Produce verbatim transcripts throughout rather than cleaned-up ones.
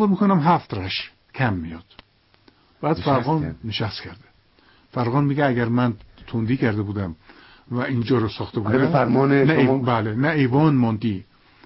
میکنم هفت رش کم میاد. بعد فرقان نشست کرده. فرقان میگه اگر من تندی کرده بودم و اینجا رو ساخته بودم به فرمان نه شما ای... بله نه ایوان موندی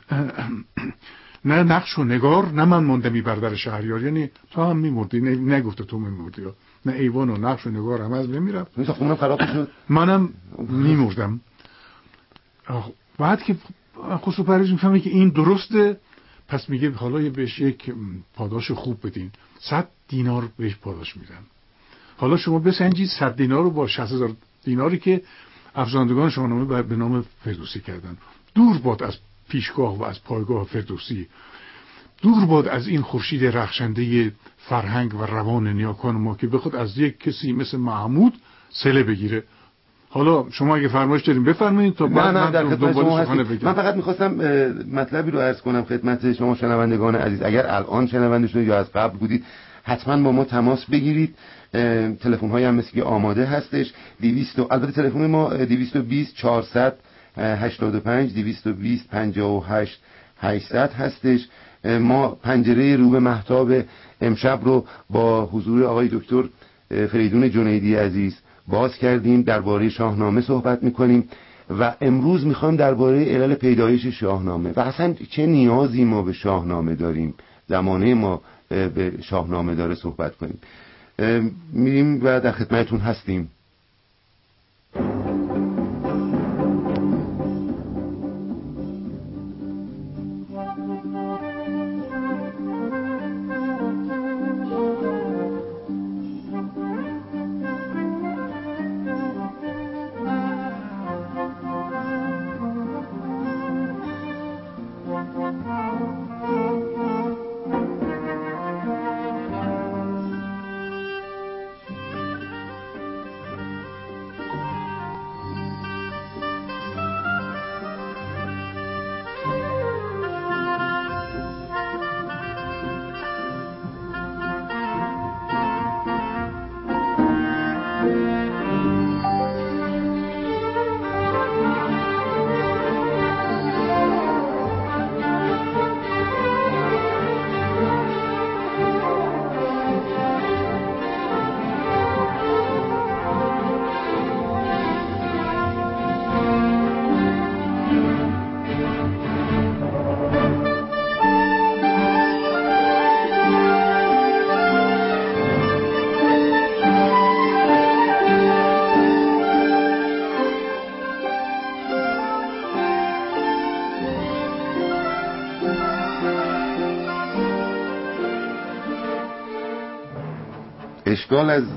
نه نقش و نگار، نه من موندمی برادر شهریار، یعنی تو هم میمردی، نگفته تو میمردی، نه ایوان و نقش و نگار هم از میرفت، مثلا خونم خراب شد منم میمردم. بعد که خسرو پرویز میفهمه که این درسته، پس میگه حالا بهش یک پاداش خوب بدین، صد دینار بهش پاداش میدن. حالا شما بسنجید صد دینار رو با شصت هزار دیناری که افزاندگان شاهنامه به نام فردوسی کردن. دور باد از پیشگاه و از پایگاه فردوسی، دور باد از این خورشید رخشنده فرهنگ و روان نیاکان ما که بخواد از یک کسی مثل محمود صله بگیره. حالا شما اگه فرمایش دارین بفرمایید تا بعد من در خدمت شما هستم. من فقط میخواستم مطلبی رو عرض کنم خدمت شما شنوندگان عزیز. اگر الان شنونده شدید یا از قبل بودید حتما با ما تماس بگیرید. تلفن هایی هم مثل که آماده هستش. دویست البته تلفن ما دویست و بیست چهارصد هشتاد و پنج دویست و بیست پنجاه و هشت هشتصد هستش. ما پنجره رو به مهتاب امشب رو با حضور آقای دکتر فریدون جنیدی عزیز باز کردیم. درباره شاهنامه صحبت میکنیم و امروز میخوام درباره علل پیدایش شاهنامه و اصلا چه نیازی ما به شاهنامه داریم، زمانه ما به شاهنامه داره صحبت کنیم. میریم و در خدمتتون هستیم. اشکال از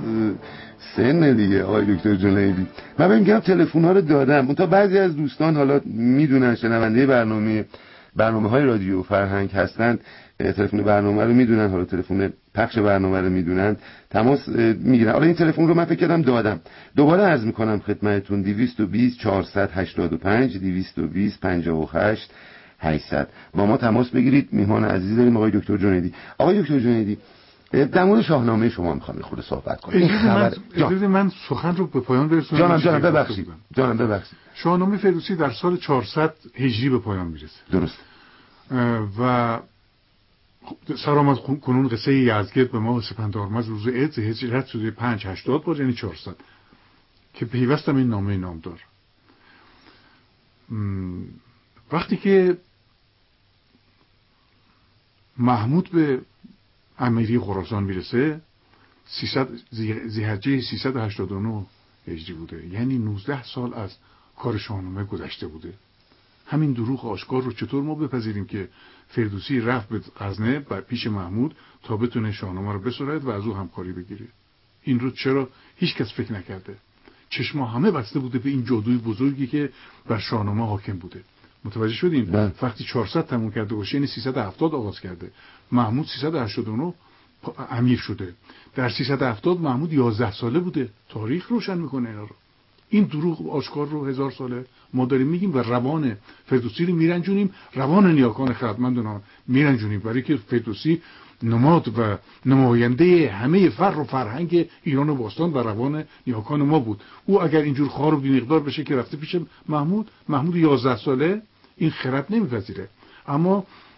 سن دیگه آقای دکتر جنیدی. من میگم تلفن ها رو دادم، تا بعضی از دوستان حالا میدونن شنونده برنامه برنامه های رادیو فرهنگ هستند، تلفن برنامه رو میدونن، حالا تلفن پخش برنامه رو میدونن، تماس میگیرن. حالا این تلفن رو من فکر کردم دادم، دوباره عرض میکنم خدمتتون دویست و بیست چهارصد هشتاد و پنج دویست و بیست پنجاه و هشت هشتصد با ما تماس بگیرید. میهمان عزیز داریم آقای دکتر جنیدی. آقای دکتر جنیدی در مورد شاهنامه شما میخوام خود صحبت کنم. این خبر اجازه من سخن رو به پایان برسونم. جانم جانم ببخشید جانم ببخشید. شاهنامه فردوسی در سال چهارصد هجری به پایان میرسه. درست. و سرآمد کنون قصه یزدگرد به ما سپندارمز روز عید هجرت شده پنج هشتاد بار، یعنی چهارصد، که پیوستم این نامه نامدار. وقتی که محمود به امیری خراسان میرسه سیصد ذی‌حجه سیصد و هشتاد و نه هجری بوده، یعنی نوزده سال از کار شاهنامه گذشته بوده. همین دروغ آشکار رو چطور ما بپذیریم که فردوسی رفت به غزنه و پیش محمود تا بتونه شاهنامه رو بسراید و از او همکاری بگیره؟ این رو چرا هیچ کس فکر نکرده؟ چشما همه بسته بوده به این جادوی بزرگی که بر شاهنامه حاکم بوده. متوجه شدین؟ وقتی چهارصد تموم کرده باشه یعنی سیصد و هفتاد آغاز کرده، محمود سیصد و هشتاد و نه امیر شده. در سیصد و هفتاد محمود یازده ساله بوده. تاریخ روشن میکنه اینا رو. این دروغ آشکار رو هزار ساله ما داریم میگیم و روان فردوسی رو میرنجونیم، روان نیاکان خردمندان میرنجونیم، برای که فردوسی نماد و نماینده همه فر و فرهنگ ایران باستان و روان نیاکان ما بود. او اگر اینجور خوار و بی‌مقدار بشه که رفته پیش محمود، محمود یازده ساله، این خرد نمیپذیره. اما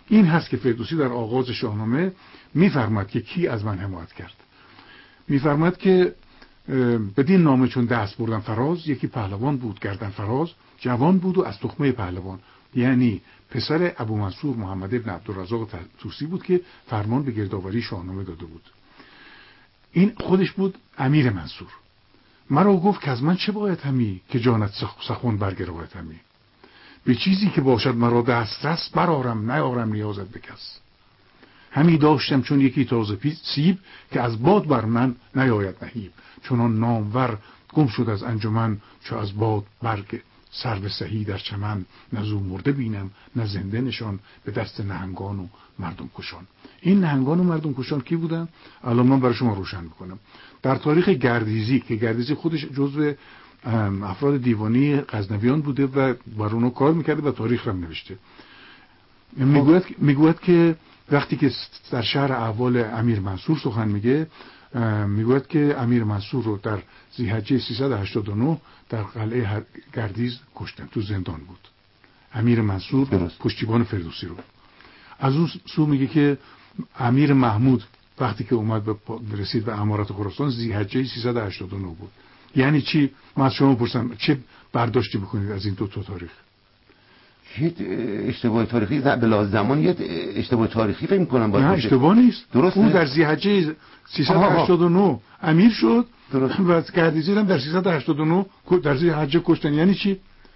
این هست که فردوسی در آغاز شاهنامه میفرماد که کی از من حمایت کرد. میفرماد که بدین نامه چون دست بردن فراز، یکی پهلوان بود گردن فراز، جوان بود و از تخمه پهلوان، یعنی پسر ابو منصور محمد ابن عبدالرزاق طوسی بود که فرمان به گردآوری شاهنامه داده بود. این خودش بود امیر منصور. مرا گفت که از من چه باید همی، که جانت سخن برگراید همی. به چیزی که باشد مرا دسترس، برارم نیارم نیازت به کس. همی داشتم چون یکی تازه سیب، که از باد بر من نیاید نهیب. چونان نامور گم شد از انجمن، چو از باد برگ سرو سهی در چمن. نه زو مرده بینم نه زنده نشان، به دست نهنگان و مردم کشان. این نهنگان و مردم کشان کی بودن؟ الان من برای شما روشن میکنم. در تاریخ گردیزی، که گردیزی خودش جزو افراد دیوانی غزنویان بوده و بر اونها کار میکرده و تاریخ هم نوشته، میگوید میگوید که وقتی که در شهر احوال امیر منصور سخن میگه، میگوید که امیر منصور رو در ذی‌حجه سیصد و هشتاد و نه در قلعه گردیز کشتن، تو زندان بود. امیر منصور درست. پشتیبان فردوسی رو. از اون سو میگه که امیر محمود وقتی که اومد به رسید به امارات خراسان، ذی‌حجه سیصد و هشتاد و نه بود. یعنی چی؟ من از شما پرسم چه برداشتی بکنید از این دو تا تاریخ؟ یه اشتباه تاریخی به لحاظ زمان، یه اشتباه تاریخی فکر می‌کنم باشه. نه اشتباه نیست. درسته. اون در ذی‌حجه سیصد و هشتاد و نه امیر شد درست. و گردیزی هم در سیصد و هشتاد و نه در ذی‌حجه کشتن. یعنی چی؟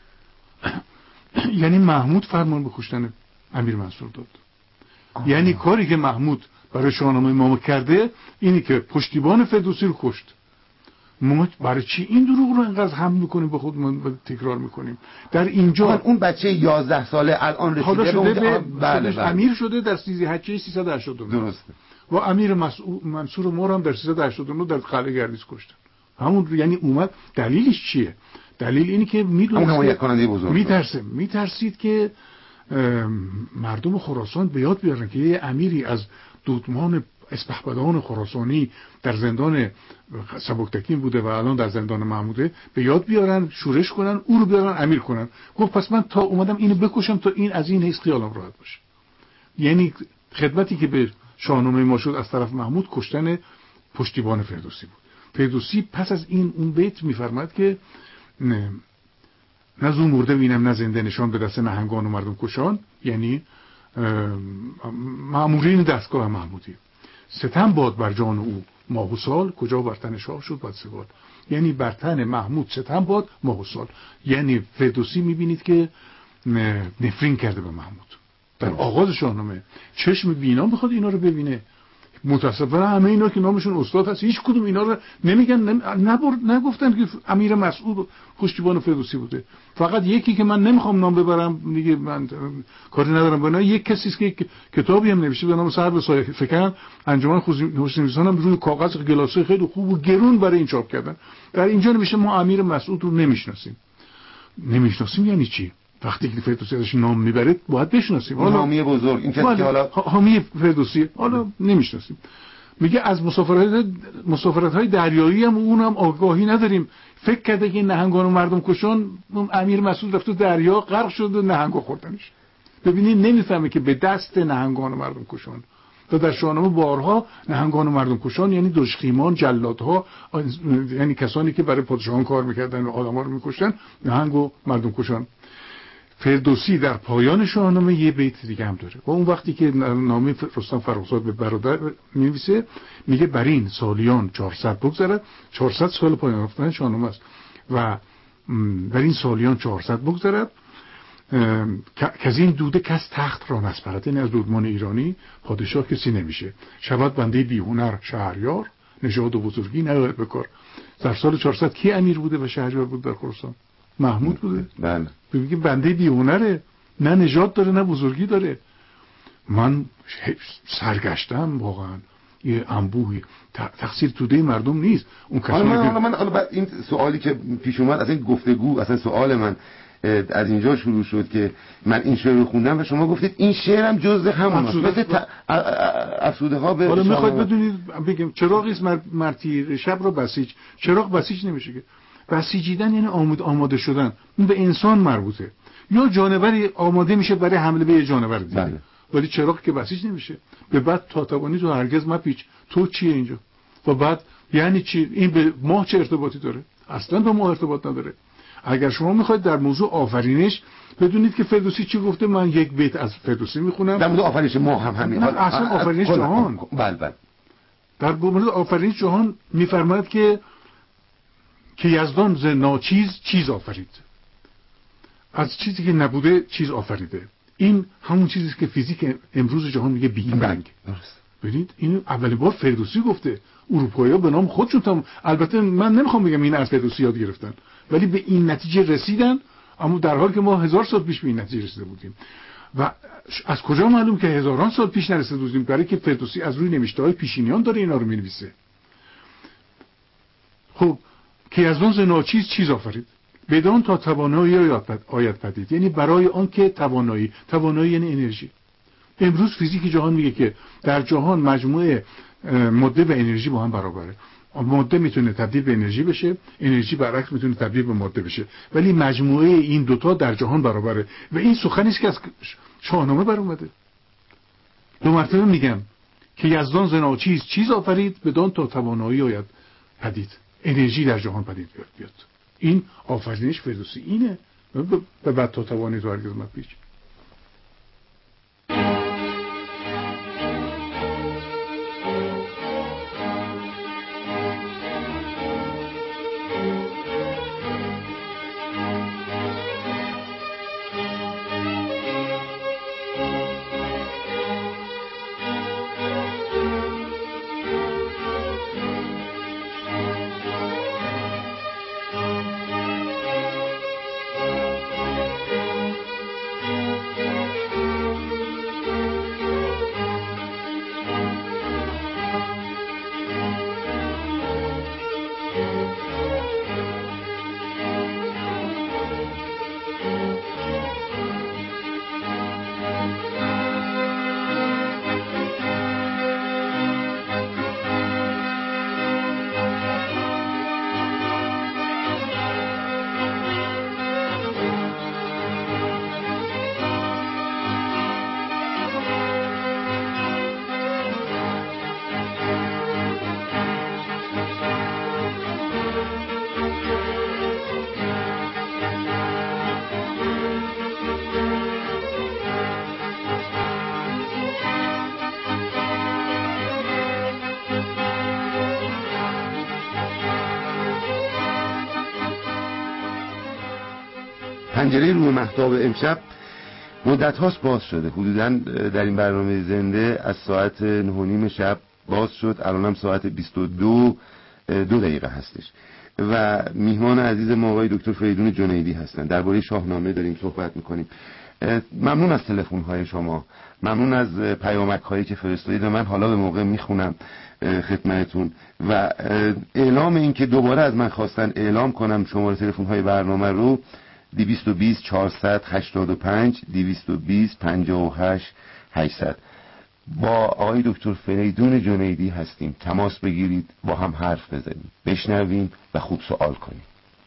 یعنی محمود فرمان به کشتن امیر منصور داد. آه. یعنی کاری که محمود برای شاهنامه ما کرده اینی که پشتیبان فردوسی رو کشت. ما برای چی این دروغ رو انقدر حمل میکنیم به خودمون تکرار میکنیم؟ در اینجا اون بچه یازده ساله الان رسیده شده به, به بله بله. امیر شده در ذی‌حجه سیصد و هشتاد و نه. درسته. و امیر منصور ما هم در سیصد و هشتاد و نه در قلعه گردیز کشتن. همون یعنی اومد. دلیلش چیه؟ دلیل اینی که میدونه میترسه میترسید که مردم خراسان به یاد بیارن که یه امیری از دودمان اسپهبدان خراسانی در زندان سبکتکین بوده و الان در زندان محموده، به یاد بیارن، شورش کنن، او رو بیارن امیر کنن. گفت پس من تا اومدم اینو بکشم تا این از این حیث خیالم راحت باشه. یعنی خدمتی که به شاهنامه ما شد از طرف محمود کشتن پشتیبان فردوسی بود. فردوسی پس از این اون بیت میفرماد که نه نه زو مرده بینم نه زنده نشان، به دست نهنگان و مردم کشان، یعنی مامورین دستگاه محمودی. ستم باد بر جان او ماه و سال، کجا بر تن شاه شد بد سگال. یعنی بر تن محمود ستم باد ماه و سال. یعنی فردوسی میبینید که نفرین کرده به محمود در آغاز شاهنامه. چشم بینا بخواد اینا رو ببینه. متاسفانه همه اینا که نامشون استاد هست هیچ کدوم اینا رو نمیگن، نبر... نگفتن که امیر مسعود پشتیبان فردوسی بوده. فقط یکی که من نمیخوام نام ببرم، میگه من کاری ندارم با اینا، یک کسی است که کتابی هم نوشته به نام سر به سایه فکن، انجمن حسین‌نویسان هم روی کاغذ گلاسه خیلی خوب و گرون برای این چاپ کردن. در اینجا نمیشه ما امیر مسعود رو نمیشناسیم. نمیشناسیم یعنی چی؟ وقتی که فردوسی ازش نام میبره باید بشناسیم. حالا حامی بزرگ این کسی که حالا حامی فردوسی حالا نمیشناسیم. میگه از مسافرت مسافرت‌های دریایی هم اونم آگاهی نداریم. فکر کرده که نهنگان و مردم کشان امیر مسعود رفت تو دریا غرق شد و نهنگا خوردنش. ببینید نمیفهمه که به دست نهنگان و مردم کشان. تا در شاهنامه بارها نهنگان و مردم کشان یعنی دژخیمان، جلادها، یعنی کسانی که برای پادشاهان کار میکردن و آدم‌ها رو میکشتن، نهنگ و مردم کشان. فردوسی در پایان شاهنامه یه بیت دیگه هم داره و اون وقتی که نامه رستم فرخزاد به برادر می‌نویسه میگه بر این سالیان چهارصد بگذرد. چهارصد سال پایان رفتن شاهنامه است و بر این سالیان چهارصد بگذرد که از این دوده کس تخت را نسپرد. این از دودمان ایرانی پادشاه کسی نمیشه. شود بنده بیهنر شهریار، نژاد و بزرگی نیاید به کار. در سال چهارصد کی امیر بوده و شهریار بود در خراسان؟ محمود بوده. بله. ببینید بنده بیهنره، نه نژاد داره نه بزرگی داره. من سرگشتم واقعا. یه انبوهی تقصیر توده مردم نیست. اون کسانی حالا من که حالا من حالا بعد این سوالی که پیش اومد از این گفتگو، اصلا سوال من از اینجا شروع شد که من این شعر رو خوندم و شما گفتید این شعرم جزء همونه، مثل افسوده ها به. حالا میخواید بدونید بگم چراغی است مرتی شب رو بسیج. چراغ بسیج نمیشه که. بسیجیدن یعنی آماده آماده شدن. اون به انسان مربوطه. یا جانوری آماده میشه برای حمله به یه جانور دیگه. بله. ولی چراغ که بسیج نمیشه. به بعد تا توانی تو هرگز مپیچ، تو چیه اینجا؟ و بعد یعنی چی؟ این به ماه چه ارتباطی داره؟ اصلا به ماه ارتباط نداره. اگر شما میخواید در موضوع آفرینش بدونید که فردوسی چی گفته، من یک بیت از فردوسی میخونم در مورد آفرینش ماه هم همین حال اصلا آفرینش جهان. بله بله. در مورد آفرینش جهان میفرماید که که یزدان ز ناچیز چیز آفرید، از چیزی که نبوده چیز آفریده. این همون چیزی است که فیزیک امروز جهان میگه بیگ بنگ. ببینید این اولین بار فردوسی گفته، اروپایی‌ها به نام خودشون تام. البته من نمیخوام بگم این از فردوسی یاد گرفتن، ولی به این نتیجه رسیدن، اما در حالی که ما هزار سال پیش به این نتیجه رسیده بودیم. و از کجا معلوم که هزاران سال پیش نرسیده بودیم؟ برای که فردوسی از روی نوشته‌های پیشینیان داره اینا رو می‌نویسه. خب که یزدان ز ناچیز چیز آفرید، بدان تا توانایی آید پدید، یعنی برای آن که توانایی، توانایی یعنی انرژی. امروز فیزیک جهان میگه که در جهان مجموعه ماده و انرژی با هم برابره. ماده میتونه تبدیل به انرژی بشه، انرژی برعکس میتونه تبدیل به ماده بشه، ولی مجموعه این دوتا در جهان برابره. و این سخنی است که از شاهنامه بر اومده. دو مرتبه میگم که یزدان ز ناچیز چیز آفرید، بدان تا توانایی آید پدید، انرژی در جهان پدید بیاد. این آفرینش فردوسی اینه. به بعد تا توانی تو هرگز مپیچ. پنجره رو مهتاب امشب مدت هاست باز شده، حدوداً در این برنامه زنده از ساعت نه و نیم شب باز شد. الان هم ساعت بیست و دو دو دقیقه هستش و میهمان عزیز ما آقای دکتر فریدون جنیدی هستن. درباره شاهنامه داریم صحبت میکنیم. ممنون از تلفن های شما، ممنون از پیامک هایی که فرستادید و من حالا به موقع میخونم خدمتتون. و اعلام این که دوباره از من خواستن اعلام کنم شماره تلفن های برنامه رو دویست و بیست چهارصد هشتاد و پنج دویست و بیست پنجاه و هشت هشتصد. با آقای دکتر فریدون جنیدی هستیم. تماس بگیرید، با هم حرف بزنیم، بشنویم و خوب سوال کنیم.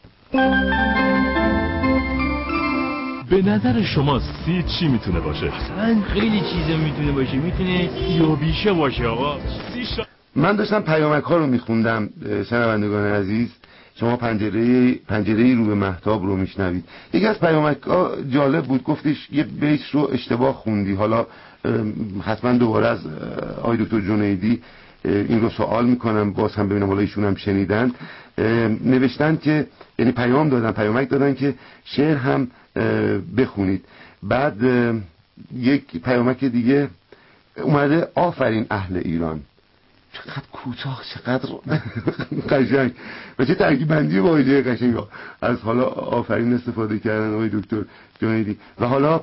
به نظر شما سی چی میتونه باشه؟ اصلا خیلی چیزا میتونه باشه. میتونه سی و بیشه باشه آقا. سی شا... من داشتم پیامک ها رو میخوندم. شنوندگان عزیز، شما پنجره پنجره رو به مهتاب رو میشنوید. یکی از پیامک ها جالب بود، گفتش یه بیت رو اشتباه خوندی. حالا حتما دوباره از آقای دکتر جنیدی این رو سوال میکنم، باز هم ببینم حالا ایشون هم شنیدن. نوشتن که یعنی پیام دادن، پیامک دادن که شعر هم بخونید. بعد یک پیامک دیگه اومده آفرین اهل ایران. چقدر کوتاه، چقدر قشنگ و چه ترکیب بندی واژه قشنگ از حالا آفرین استفاده کردن آقای دکتر جنیدی. و حالا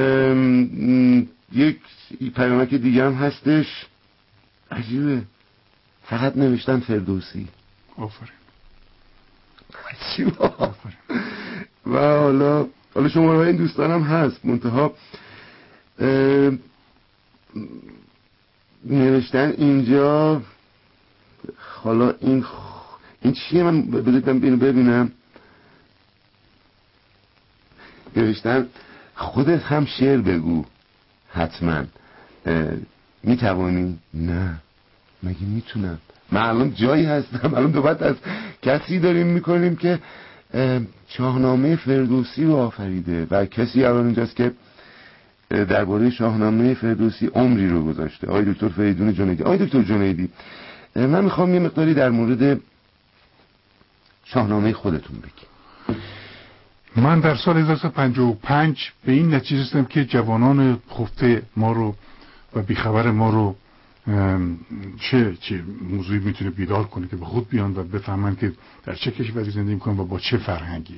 یک پیامک دیگه هم هستش عجیبه، فقط نوشتن فردوسی. آفرین. عجیبه. آفرین. و حالا حالا شماره های این دوستانم هست، منتها نوشتن اینجا. حالا این این چیه؟ من بدیدم اینو ببینم. نوشتن خودت هم شعر بگو حتما. میتوانی؟ نه مگه میتونم؟ من الان جایی هستم، الان دوباره از کسی داریم میکنیم که شاهنامه فردوسی رو آفریده و کسی الان اینجاست که درباره شاهنامه فردوسی عمری رو گذاشته، آقای دکتر فریدون جنیدی. آقای دکتر جنیدی، من میخوام یه مقداری در مورد شاهنامه خودتون بگید. من در سال هزار و سیصد و پنجاه و پنج به این نتیجه رسیدم که جوانان خفته ما رو و بیخبر ما رو چه چه موضوعی میتونه بیدار کنه که به خود بیان و بفهمن که در چه کشوری زندگی میکنن و با چه فرهنگی.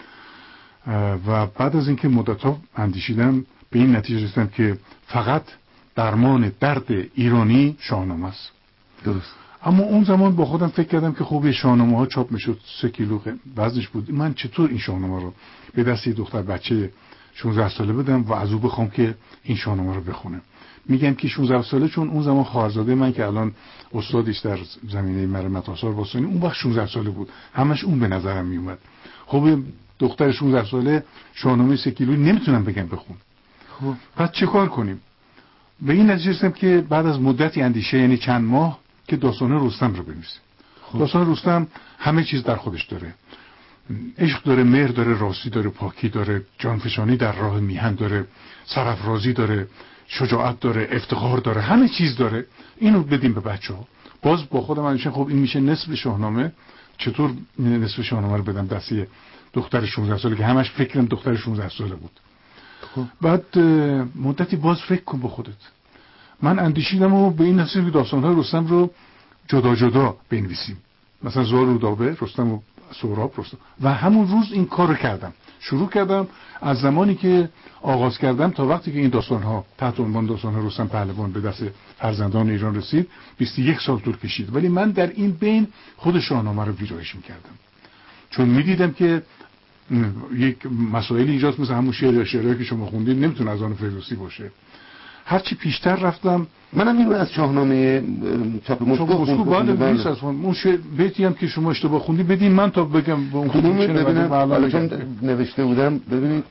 و بعد از اینکه مدت‌ها اندیشیدم به این نتیجه رسیدم که فقط درمان درد ایرانی شاهنامه است. درست. اما اون زمان با خودم فکر کردم که خوب شاهنامه ها چاپ میشد، سه کیلو وزنش بود، من چطور این شاهنامه رو به دست یه دختر بچه شانزده ساله بدم و از او بخوام که این شاهنامه رو بخونه. میگم که شانزده ساله، چون اون زمان خواهرزاده من که الان استادیش در زمینه مرمت آثار باستانی اون وقت شانزده ساله بود، همش اون به نظرم میومد. خب دختر شانزده ساله شاهنامه سه کیلو نمیتونم بگم بخون. خب بعد چه کار کنیم؟ به این نتیجه رسیدم که بعد از مدتی اندیشه، یعنی چند ماه، که داستان رستم رو بنویسیم. خب. داستان رستم همه چیز در خودش داره، عشق داره، مهر داره، راستی داره، پاکی داره، جانفشانی در راه میهن داره، سرافرازی داره، شجاعت داره، افتخار داره، همه چیز داره. اینو بدیم به بچه‌ها. باز با خودم اندیشیدم خب این میشه نصف شاهنامه، چطور نصف شاهنامه رو بدم دست دختر شانزده ساله که همش فکرم دختر شانزده ساله بود. خب. بعد مدتی باز فکر کن با خودت. من اندیشیدم و به این نتیجه که داستان‌های رستم رو جدا جدا بنویسیم، مثلا زال و رودابه، رستم و سهراب، رستم. و همون روز این کار رو کردم. شروع کردم از زمانی که آغاز کردم تا وقتی که این داستان‌ها تحت عنوان داستان‌های رستم پهلوان به دست فرزندان ایران رسید بیست و یک سال طول کشید. ولی من در این بین خود شاهنامه رو ویرایش می‌کردم، چون می‌دیدم که یک مسائلی ایجاد مثل همون شعر یا شعرهایی که شما خوندید نمیتونه از آن فردوسی باشه. هرچی پیشتر رفتم منم اینو از شاهنامه چاپ مسکو خوندم. بعد از اون شعر بیتی هم که شما اشتباه خوندی بدین من تا بگم به اون کدوم ببینم، چون نوشته بودم. ببینید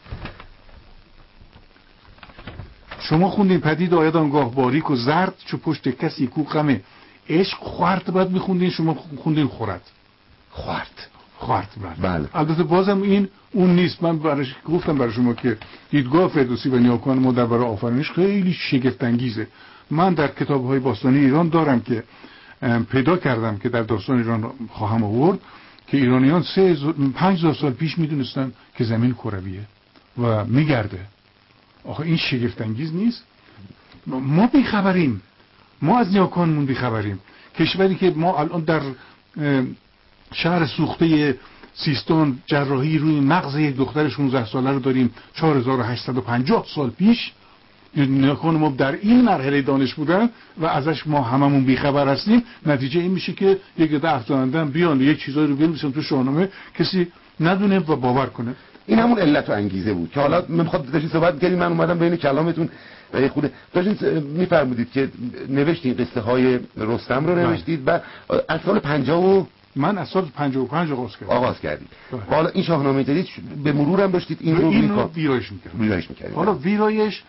شما خوندین پدید آید آنگاه باریک و زرد چو پشت کسی کو غم عشق خورد، بعد میخوندین شما خوندین خورد خورد خورد. بله. البته بازم این اون نیست. من برش گفتم برای شما که دیدگاه فردوسی و نیاکان ما درباره آفرینش خیلی شگفت انگیزه. من در کتاب‌های باستانی ایران دارم که پیدا کردم که در داستان ایران خواهم آورد که ایرانیان سه پنج هزار سال پیش میدونستن که زمین کرویه و میگرده. آخه این شگفت انگیز نیست؟ ما بیخبریم، ما از نیاکانمون بیخبریم. کشوری که ما الان در شهر سوخته سیستان جراحی روی مغز یک دختر شانزده ساله رو داریم چهار هزار و هشتصد و پنجاه سال پیش. نیاکان ما در این مرحله دانش بودن و ازش ما هممون بیخبر هستیم. نتیجه این میشه که یک عده افزوننده بیان یک چیزایی رو بنویسن تو شاهنامه کسی ندونه و باور کنه. این همون علت و انگیزه بود که حالا من میخوام داشتین صحبت کردیم، من اومدم بین کلامتون و یه خود داشتین میفرمودید که نوشتین قصه های رستم رو نوشتید و از سال پنجاه و من از سال پنجاه و پنج آغاز کردم. آغاز کردید. حالا این شاهنامه جدید به مرورم داشتید این رو این رو ویرایش می‌کردید. ویرایش می‌کردید. حالا ویرایش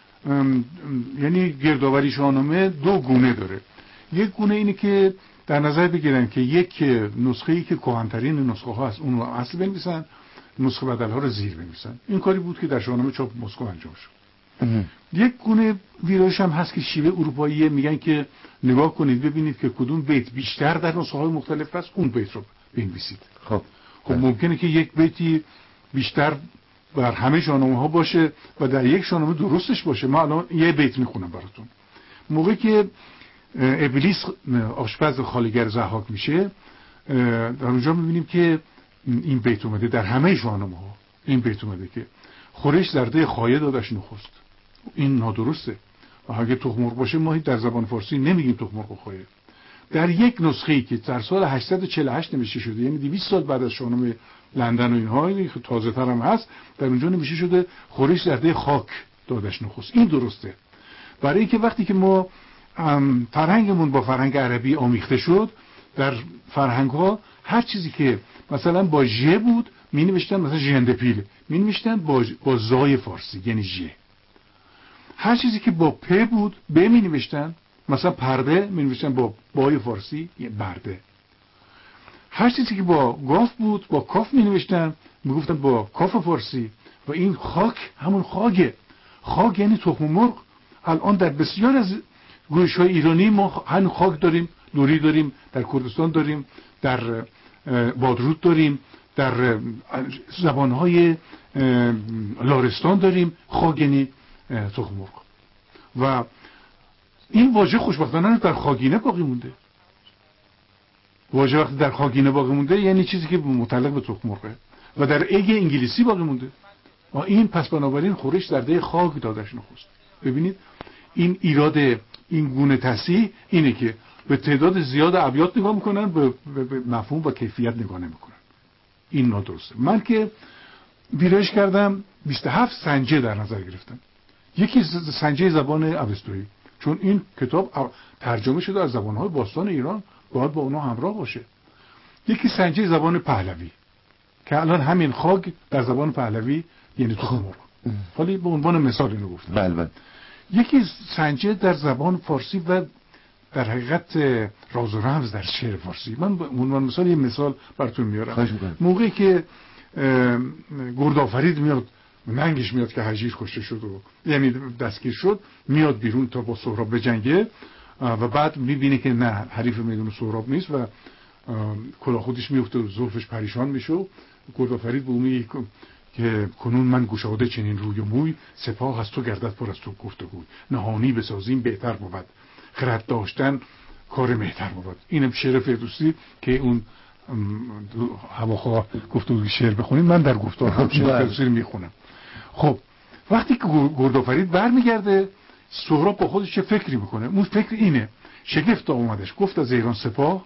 یعنی گردآوری شاهنامه دو گونه داره. یک گونه اینه که در نظر بگیرن که یک نسخه‌ای که کهن‌ترین نسخه ها هست اون رو اصل بنویسن، نسخه بدل‌ها رو زیر بنویسن. این کاری بود که در شاهنامه چاپ مسکو انجام شد. یک گونه ویرایش هم هست که شیوه اروپاییه، میگن که نگاه کنید ببینید که کدوم بیت بیشتر در نسخه های مختلف هست اون بیت رو بنویسید. خب خب ممکنه که یک بیتی بیشتر بر همه شاهنامه ها باشه و در یک شاهنامه درستش باشه. ما الان یه بیت میخونم براتون. موقعی که ابلیس آشپز خالیگر ضحاک میشه در اونجا میبینیم که این بیت اومده در همه شاهنامه ها. این بیت اومده که خورش زرده خایه دادش نخست. این نادرسته و اگه تخم مرغ باشه ما در زبان فارسی نمیگیم تخم مرغ خایه. در یک نسخه‌ای که در سال هشتصد و چهل و هشت نوشته شده، یعنی دویست سال بعد از شاهنامه لندن و اینها، تازه تر هم هست، در اونجا نوشته شده خورش زرده خاک دادش نخست. این درسته. برای اینکه وقتی که ما فرهنگمون با فرهنگ عربی آمیخته شد، در فرهنگ ها هر چیزی که مثلا با ژ بود می نوشتن مثلا ژندپیل، می نوشتن با با زای فارسی یعنی ژ. هر چیزی که با پ بود ب می نوشتن، مثلا پرده می نوشتن با بای فارسی یه برده. هر چیزی که با گاف بود با کاف می نوشتن، می گفتن با کاف فارسی. و این خاک همون خاگه. خاک یعنی تخم مرغ. الان در بسیار از گوش های ایرانی ما همین خاک داریم، لوری داریم، در کردستان داریم، در بادرود داریم، در زبانهای لارستان داریم. خاک یعنی تخم مرغ. و این واژه خوشبختانه در خاگینه باقی مونده. واژه وقتی در خاگینه باقی مونده یعنی چیزی که متعلق به تخم مرغه و در اگ انگلیسی باقی مونده. و این پس بنابراین خورش در ده خاک دادش نخست. ببینید این ایراد این گونه تصحیح اینه که به تعداد زیاد ابیات نگاه میکنن، به مفهوم و کیفیت نگاه نمیکنن. این نادرسته. من که ویرایش کردم بیست و هفت سنجه در نظر گرفتم. یکی سنجه زبان اوستایی، چون این کتاب ترجمه شده از زبانهای باستان ایران، باید با اونا همراه باشه. یکی سنجه زبان پهلوی که الان همین خاک در زبان پهلوی یعنی تخم مرغ. حالا به عنوان مثال اینو گفتم. بله بله. یکی سنجه در زبان فارسی و در حقیقت راز و رمز در شعر فارسی. من به عنوان مثال یه مثال براتون میارم. موقعی که گردآفرید میاد، ننگش میاد که هجیر کشته شد و یعنی دستگیر شد، میاد بیرون تا با سهراب بجنگه و بعد میبینه که نه، حریف میدون سهراب نیست و کلاه خودش میفته و زلفش پریشان میشه و گردآفرید به اون میگه که کنون من گشاده چنین روی و موی، سپاه از تو گردد پر از تو گفتگوی، نهانی بسازیم بهتر بود، خرد داشتن کار مهتر بود. اینم شعر فردوسی که اون هواخواه گفتگوی شعر بخونید، من در گفتار هم شعر فردوسی رو میخونم. خب وقتی که گردآفرید برمیگرده، سهراب با خودش چه فکری میکنه؟ اون فکر اینه: شگفت آمدش گفت از ایران سپاه،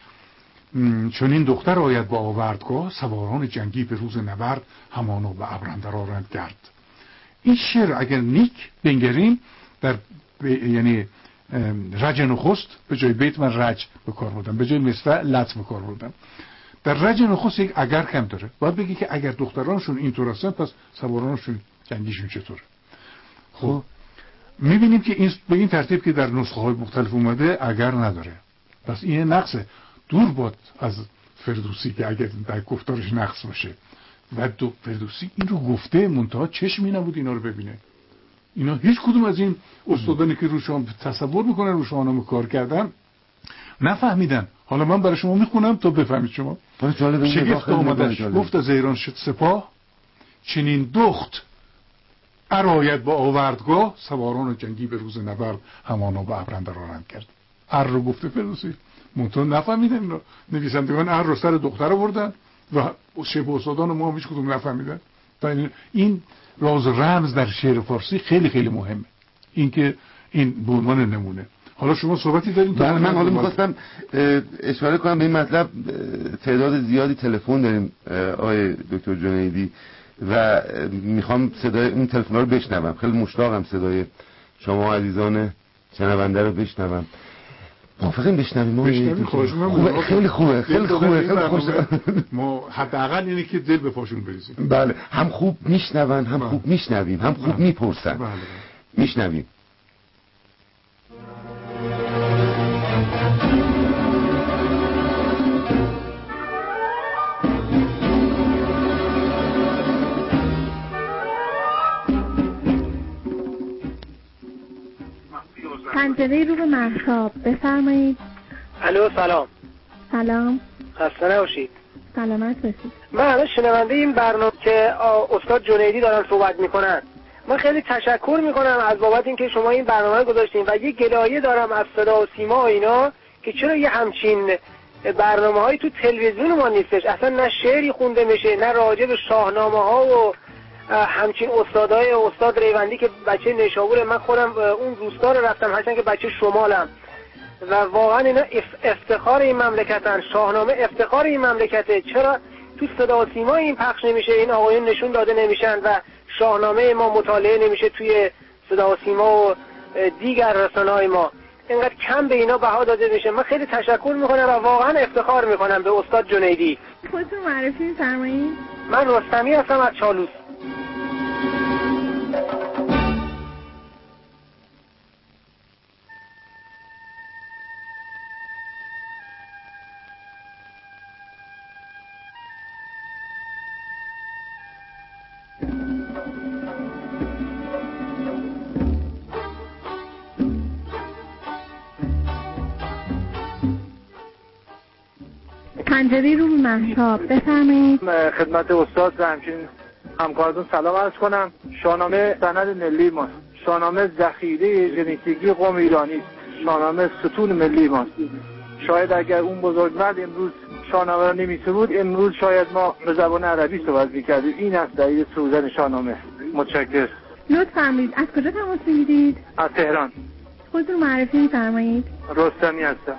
چون این دختر آید با آوردگاه، سواران جنگی به روز نبرد، همانا به ابراندر آرند گرد. این شعر اگر نیک بنگریم در ب... یعنی رج نخست، به جای بیت من رج به کار بردم، به جای مصرع لط به کار بردم. در رج نخست یک اگر کم داره، باید بگی که اگر دخترانشون اینطور هستن پس سوارانشون جنگیشون چطوره. خب میبینیم که این به این ترتیب که در نسخه های مختلف اومده اگر نداره، پس این نقصه. دور باد از فردوسی که اگر در گفتارش نقص باشه. و دو فردوسی این رو گفته، منتها چشمی نبود اینا رو ببینه. اینا هیچ کدوم از این استادانی که رو شما تصور میکنن رو شاهنامه کار کردن نفهمیدن. حالا من برای شما میخونم تا بفهمید شما. شگفت آمدش گفت از ایران شد سپاه، چنین دخت ارآید با آوردگاه، سواران جنگی به روز نبرد، همانا به ابراندر آرند کرد. ار رو گفته فردوسی، منتها نفهمیدن اینا. نویسندگان ار رو سر دختر آوردن و شبه استادان ما هم هیچ کدوم نفهمیدن. این راز رمز در شعر فارسی خیلی خیلی مهمه. این که این به عنوان نمونه. حالا شما صحبتی دارین؟ بله، من حالا می‌خواستم اشاره کنم به این مطلب. تعداد زیادی تلفن داریم آقای دکتر جنیدی و میخوام صدای اون تلفن‌ها رو بشنوم. خیلی مشتاقم صدای شما عزیزان شنونده رو بشنوم. موافقیم بشنویم؟ بشنویم خواهش می‌کنم. خیلی خوبه، خیلی خوبه، خیلی خوبه. ما حداقل اینه که دل به پاشون بریزیم. بله، هم خوب میشنون، هم خوب میشنویم، هم خوب میپرسن. بله. میشنویم. پنجره رو به مهتاب بفرمایید. الو سلام. سلام. خسته نباشید. سلامت باشید. من الان شنونده این برنامه که استاد جنیدی دارن صحبت میکنن، من خیلی تشکر میکنم از بابت اینکه شما این برنامه گذاشتین و یه گلایه دارم از صدا و سیما و اینا که چرا یه همچین برنامه‌هایی تو تلویزیون ما نیستش، اصلا نه شعری خونده میشه، نه راجع به شاهنامه ها و همچین استادای استاد ریوندی که بچه نیشابور، من خودم اون روستا رو رفتم هرچند که بچه شمالم و واقعا اینا افتخار این مملکتن، شاهنامه افتخار این مملکته. چرا تو صدا و سیما این پخش نمیشه، این آقایون نشون داده نمیشن و شاهنامه ما مطالعه نمیشه توی صدا و سیما و دیگر رسانه‌های ما، اینقدر کم به اینا بها داده میشه. من خیلی تشکر میکنم و واقعا افتخار میکنم به استاد جنیدی. خودتون معرفی فرمایید. من رستمی هستم از چالوس. پنجره رو به مهتاب، بفرمایید. خدمت استاد و همچنین همکارتون سلام عرض کنم. شاهنامه سند ملی ماست، شاهنامه ذخیره ژنتیکی قوم ایرانی است، شاهنامه ستون ملی ماست. شاید اگر اون بزرگمرد امروز شاهنامه را نمی‌سرود بود، امروز شاید ما به زبان عربی صحبت می‌کردیم. این است دلیل سرودن شاهنامه. متشکرم. لطف فرمایید. از کجا تماس می‌گیرید؟ از تهران. خودتون معرفی می‌فرمایید؟ رستمی هستم.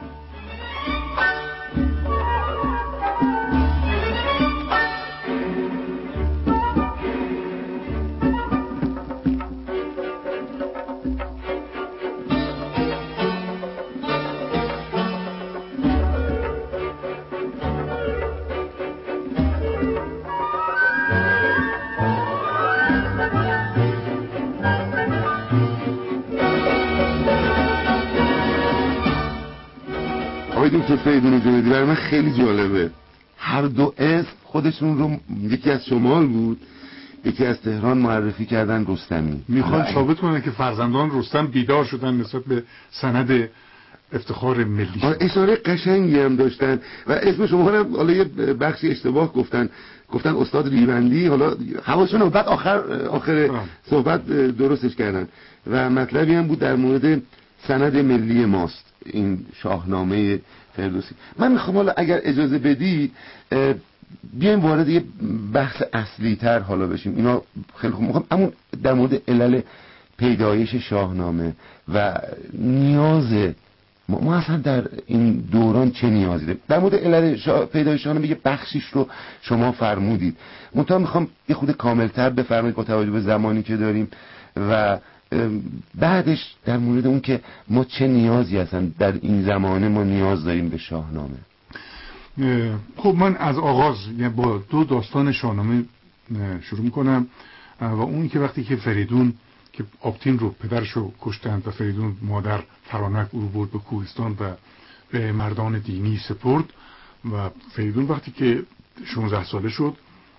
آقای دکتر فریدون جنیدی، برای من خیلی جالبه هر دو اسم خودشون رو، یکی از شمال بود یکی از تهران، معرفی کردن رستمی. میخوان ثابت کنن که فرزندان رستم بیدار شدن نسبت به سند افتخار ملی. اشاره قشنگی هم داشتن و اسم شما هم حالا یه بخشی اشتباه گفتن گفتن استاد ریوندی، حالا حواسشون رو بعد آخر آخر صحبت درستش کردن و مطلبی هم بود در مورد سند ملی ماست این شاهنامه فردوسی. من میخوام حالا اگر اجازه بدی بیایم وارد یه بحث اصلی تر حالا بشیم. اینا خیلی خوب میخوام اما در مورد علل پیدایش شاهنامه و نیاز ما, ما اصلا در این دوران چه نیازی داریم. در مورد علل شا... پیدایش شاهنامه یه بخشیش رو شما فرمودید، منتها میخوام یه خود کاملتر بفرمایید با توجه به زمانی که داریم و بعدش در مورد اون که ما چه نیازی هستن در این زمانه ما نیاز داریم به شاهنامه. خب من از آغاز یعنی با دو داستان شاهنامه شروع میکنم و اون که وقتی که فریدون که آبتین رو پدرشو کشتند و فریدون مادر فرانک او رو برد به کوهستان و به مردان دینی سپرد و فریدون وقتی که شانزده ساله شد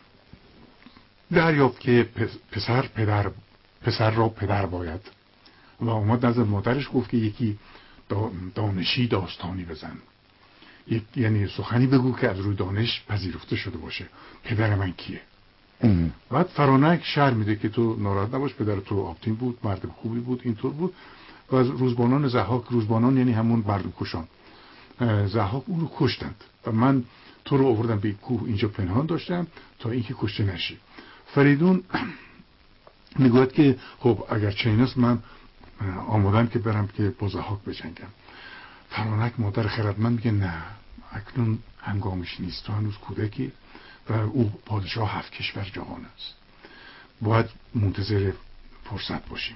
دریافت که پسر پدر پسر را پدر باید و اومد نزد مادرش گفت که یکی دانشی داستانی بزن، یک یعنی سخنی بگو که از روی دانش پذیرفته شده باشه، پدر من کیه. ام. بعد فرانک شرح میده که تو ناراحت نباش، پدر تو آبتین بود، مرد خوبی بود، اینطور بود و از روزبانان ضحاک، روزبانان یعنی همون مردم کشان، ضحاک اون رو کشتند و من تو رو آوردم به کوه اینجا پنهان داشتم تا اینکه کشته نشی. فریدون میگوید که خب اگر چنین است من آمادم که برم که با ضحاک بجنگم. فرانک مادر خردمند میگه نه، اکنون هنگامش نیست، تو هنوز کودکی و او پادشاه هفت کشور جهان است، باید منتظر فرصت باشیم.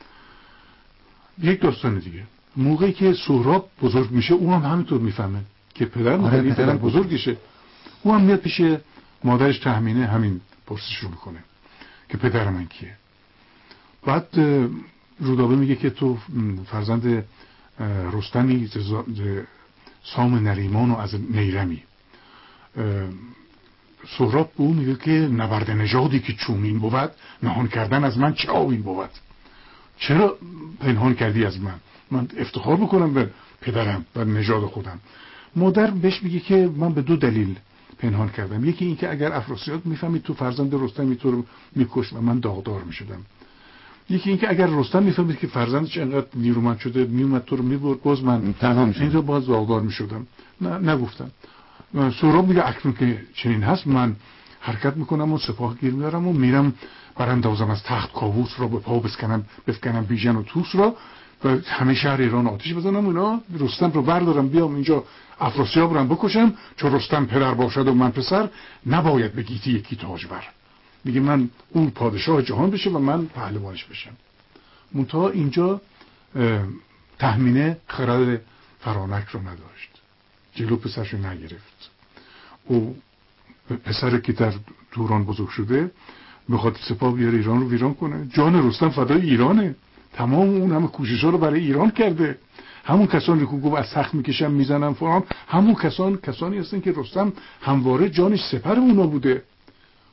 یک داستان دیگه، موقعی که سهراب بزرگ میشه او هم همینطور میفهمه که پدر آره پدر, پدر بزرگشه، او هم میاد پیش مادرش تهمینه همین پرسش رو میکنه که پدر من کیه. بعد رودابه میگه که تو فرزند رستمی سام نریمان و از نیرمی. سهراب به او میگه که نبرد نژادی که چونین بود، نهان کردن از من چه آوین بود. چرا پنهان کردی از من؟ من افتخار بکنم به پدرم و نژاد خودم. مادر بهش میگه که من به دو دلیل پنهان کردم، یکی این که اگر افراسیاب میفهمید تو فرزند رستمی تو رو میکشت و من داغدار میشدم، یکی این که اگر رستم میفهمید که فرزندش انقدر نیرومند شده میومد تو رو میبرد باز من تنها میشدم، اینجا باز داغدار میشدم. نه نگفتم. سهراب میگه اکنون که چنین هست من حرکت میکنم و سپاه گیر میارم و میرم براندازم از تخت کاووس را به پا بسکنم بفکنم بیژن و طوس را و همه شهر ایران آتش بزنم و اینا، رستم رو بردارم بیام اینجا افراسیاب رو بکشم، چون رستم پدر باشد و من پسر نباید به گیتی یکی تاج بر. میگه من اون پادشاه جهان بشه و من پهلوانش بشم. منتها اینجا تهمینه خرد فرانک رو نداشت، جلو پسرش رو نگرفت. او پسر که در دوران بزرگ شده بخواد سپاه بیاره ایران رو ویران کنه، جان رستم فدای ایرانه، تمام اون همه کوشش‌ها رو برای ایران کرده. همون کسانی که گفت از تخت میکشم میزنم فلان، همون کسان کسانی هستن که رستم همواره جانش سپر اونا بوده.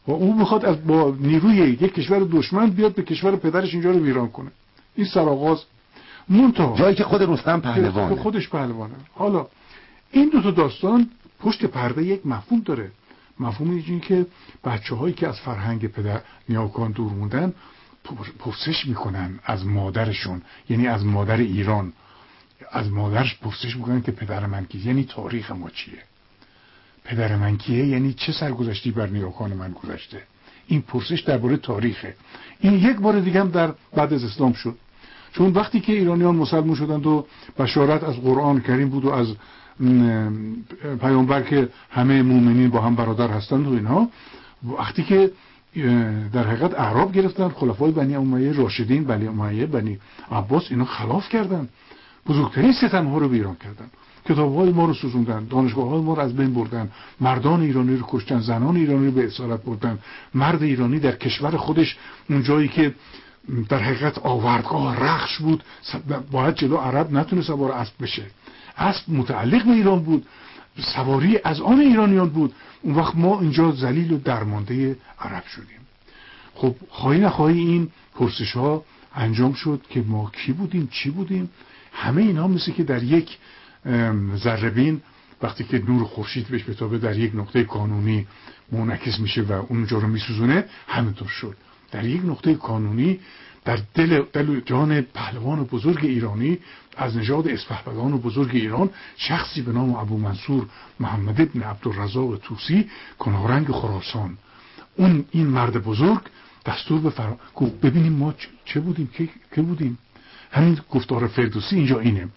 و اون میخواد از با نیروی یک کشور دشمن بیاد به کشور پدرش اینجا رو ویران کنه. این سرآغاز منتها جایی که خود رستم پهلوانه، خودش پهلوانه. حالا این دو تا داستان پشت پرده یک مفهوم داره. مفهوم این که بچه‌هایی که از فرهنگ پدر نیاکان دور موندن پرسش میکنن از مادرشون، یعنی از مادر ایران، از مادرش پرسش میکنن که پدر من کیه، یعنی تاریخ ما چیه، پدر من کیه، یعنی چه سرگذشتی بر نیاکان من گذشته. این پرسش درباره تاریخه. این یک بار دیگه هم در بعد از اسلام شد، چون وقتی که ایرانیان مسلمان شدند و بشارت از قرآن کریم بود و از پیامبر که همه مومنین با هم برادر هستند و اینها، وقتی که در حقیقت اعراب گرفتن، خلفای بنی امیه راشدین، بنی امیه، بنی عباس، اینا خلاف کردن، بزرگترین ستم ها رو ویران کردن، کتاب‌های ما رو سوزوندن، دانشگاه‌های ما رو از بین بردن، مردان ایرانی رو کشتن، زنان ایرانی رو به اسارت بردن. مرد ایرانی در کشور خودش، اون جایی که در حقیقت آوردگاه رخش بود، باید جلو عرب نتونه سوار اسب بشه، اسب متعلق به ایران بود، سواری از آن ایرانیان بود. اون وقت ما اینجا ذلیل و درمانده عرب شدیم. خب خواهی نخواهی این پرسش ها انجام شد که ما کی بودیم، چی بودیم. همه اینا مثل که در یک ذره‌بین وقتی که نور خورشید بهش بتابه در یک نقطه کانونی منعکس میشه و اونجا رو میسوزونه، همینطور شد در یک نقطه کانونی در دل, دل جان پهلوان بزرگ ایرانی از نژاد اسپهبدان بزرگ ایران شخصی به نام ابو منصور محمد ابن عبدالرزاق طوسی، کنارنگ خراسان. اون این مرد بزرگ دستور به فرا گفت ببینیم ما چه بودیم، که, که بودیم. همین گفتار فردوسی اینجا اینه: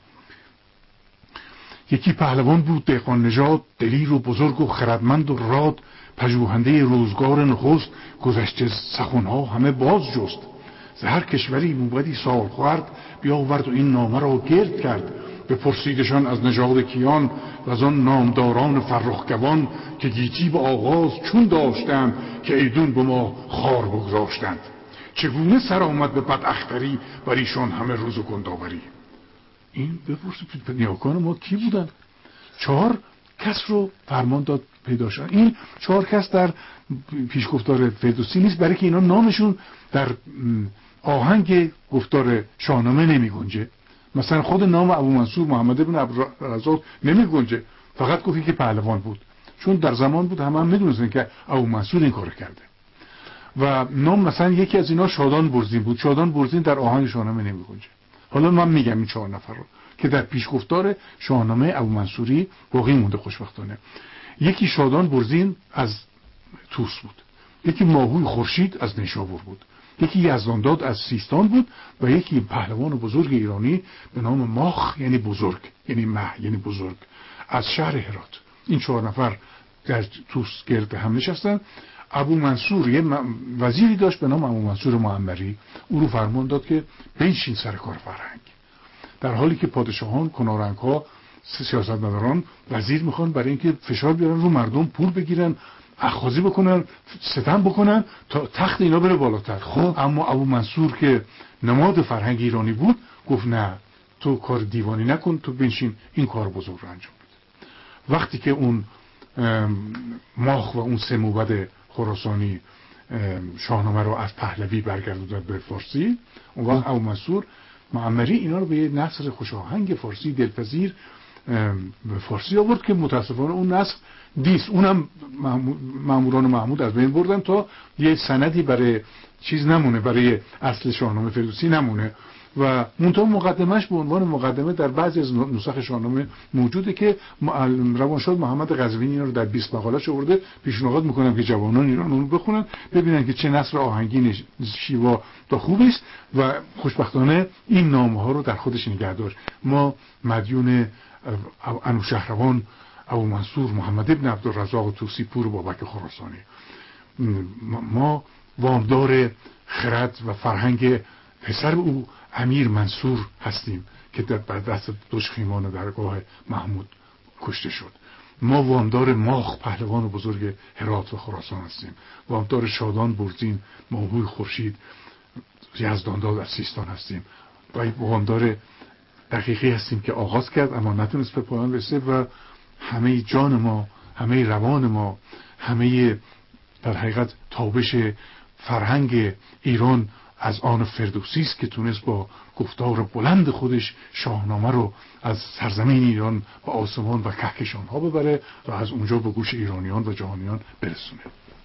یکی پهلوان بود دهقان نژاد، دلیر و بزرگ و خردمند و راد، پژوهنده روزگار نخست، گذشته سخنها همه باز جست. ز هر کشوری موبدی سال خورد، بیاورد و این نامه را گرد کرد. بپرسیدشان از نژاد کیان، و از آن نامداران فرخ-گوان، که گیتی به آغاز چون داشتند، که ایدون به ما خار بگذاشتند. چگونه سر آمد به بد اختری، بر ایشان همه روز و گندآوری. این بپرسید نیاکان ما کی بودن؟ چهار کس رو فرمان داد پیدا شد. این چهار کس در پیشگفتار فردوسی نیست، برای که اینا نامشون در آهنگ گفتار شاهنامه نمی گنجه. مثلا خود نام ابو منصور محمد ابن عبدالرزاق نمی گنجه، فقط گفتی که پهلوان بود، چون در زمان بود همه هم میدونستن که ابو منصور این کار کرده. و نام مثلا یکی از اینا شادان برزین بود، شادان برزین در آهنگ شاهنامه نمی گنجه. حالا من میگم این چهار نفر رو که در پیشگفتار شاهنامه ابو منصوری باقی مونده خوشبختانه. یکی شادان برزین از توس بود، یکی ماهوی خورشید از نیشابور بود، یکی یزدانداد از سیستان بود و یکی پهلوان بزرگ ایرانی به نام ماخ یعنی بزرگ، یعنی مه یعنی بزرگ، از شهر هرات. این چهار نفر در توس گرد هم نشستن. ابو منصور یه وزیری داشت به نام ابو منصور معمری، او رو فرمان داد که بنشین سر کار فرهنگ، در حالی که پادشاهان، کنارنگ ها، سیاستمداران وزیر میخوان برای اینکه فشار بیارن رو مردم، پول بگیرن، اخاذی بکنن، ستم بکنن تا تخت اینا بره بالاتر. خب اما ابو منصور که نماد فرهنگ ایرانی بود گفت نه، تو کار دیوانی نکن، تو بنشین این کار بزرگ رو انجام بده. وقتی که اون ماخ و اون سه موبد خراسانی شاهنامه رو از پهلوی برگردوندن به فارسی، اون وقت ابو منصور معمری اینا رو به یه نثر خوشاهنگ فارسی دلپذیر به فارسی آورد که متاسفانه اون نثر دیست، اونم ماموران محمود از بین بردن تا یه سندی برای چیز نمونه، برای اصل شاهنامه فردوسی نمونه. و منتها مقدمش به عنوان مقدمه در بعضی از نسخ شاهنامه موجوده که روانشاد محمد قزوینی رو در بیست مقاله‌اش آورده. پیشنهاد میکنم که جوانان ایران اون رو بخونن ببینن که چه نثر آهنگین شیوا تا خوبی است و خوشبختانه این نامه ها رو در خودش نگه داشت. ما مدیون انوشهروان ابو منصور محمد ابن عبدالرزاق طوسی پور بابک خراسانی، ما وامدار خرد و فرهنگ پسر او امیر منصور هستیم که در دست دشخیمان درگاه محمود کشته شد. ما وامدار ماخ پهلوان بزرگ هرات و خراسان هستیم، وامدار شادان برزین ماهوی خورشید یزدانداد از سیستان هستیم و وامدار دقیقی هستیم که آغاز کرد اما نتونست به پایان رسه و همه جان ما، همه روان ما، همه در حقیقت تابش فرهنگ ایران از آن فردوسی است که تونست با گفتار بلند خودش شاهنامه رو از سرزمین ایران به آسمان و کهکشان ها ببره و از اونجا به گوش ایرانیان و جهانیان برسونه.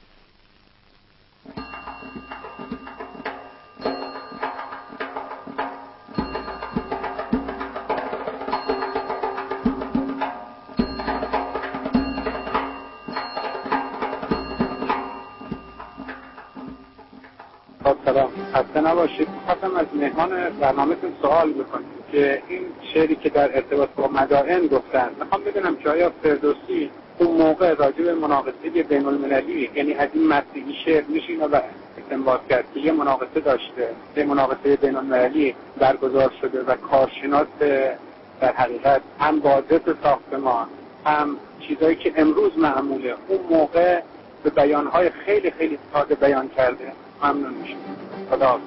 سلام، خسته نباشید. خواستم از مهمان برنامه‌تون سوال بکنم که این شعری که در ارتباط با مدائن گفتن، میخوام بدونم که آیا فردوسی اون موقع راجع به مناقصه بین المللی، یعنی از این متن شعر میشه اینو استنباط کرد که یه مناقصه داشته، یه مناقصه بین المللی برگزار شده و کارشناس در حقیقت هم بازرس ساختمان هم چیزایی که امروز معموله اون موقع به بیانهای خیلی خیلی ساده بیان کرده. ممنون میشم. خدا حافظ.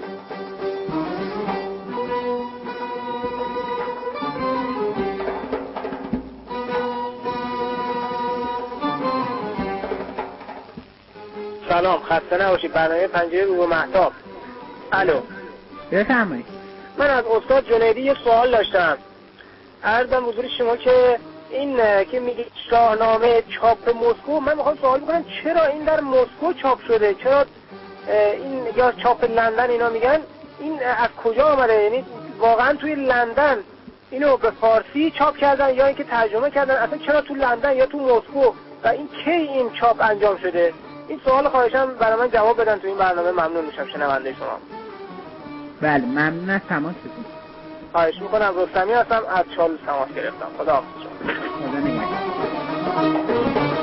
سلام، خسته نباشید. برنامه پنجره رو مهتاب. الو، بفرمایید. من از استاد جنیدی یه سوال داشتم. عرضم حضور شما که این که میگه شاهنامه چاپ مسکو، من میخوام سوال بکنم چرا این در مسکو چاپ شده؟ چرا این یا چاپ لندن اینا میگن، این از کجا آمده؟ یعنی واقعا توی لندن اینو به فارسی چاپ کردن یا اینکه ترجمه کردن؟ اصلا چرا تو لندن یا تو مسکو و این کی این چاپ انجام شده؟ این سوال خواهشم برای من جواب بدن تو این برنامه. ممنون میشم. شنونده شما. بله، ممنون از تماستون. خواهش میکنم. رستمی هستم، از چالوس تماس گرفتم. خدا حافظ شما. خدا نگهدار.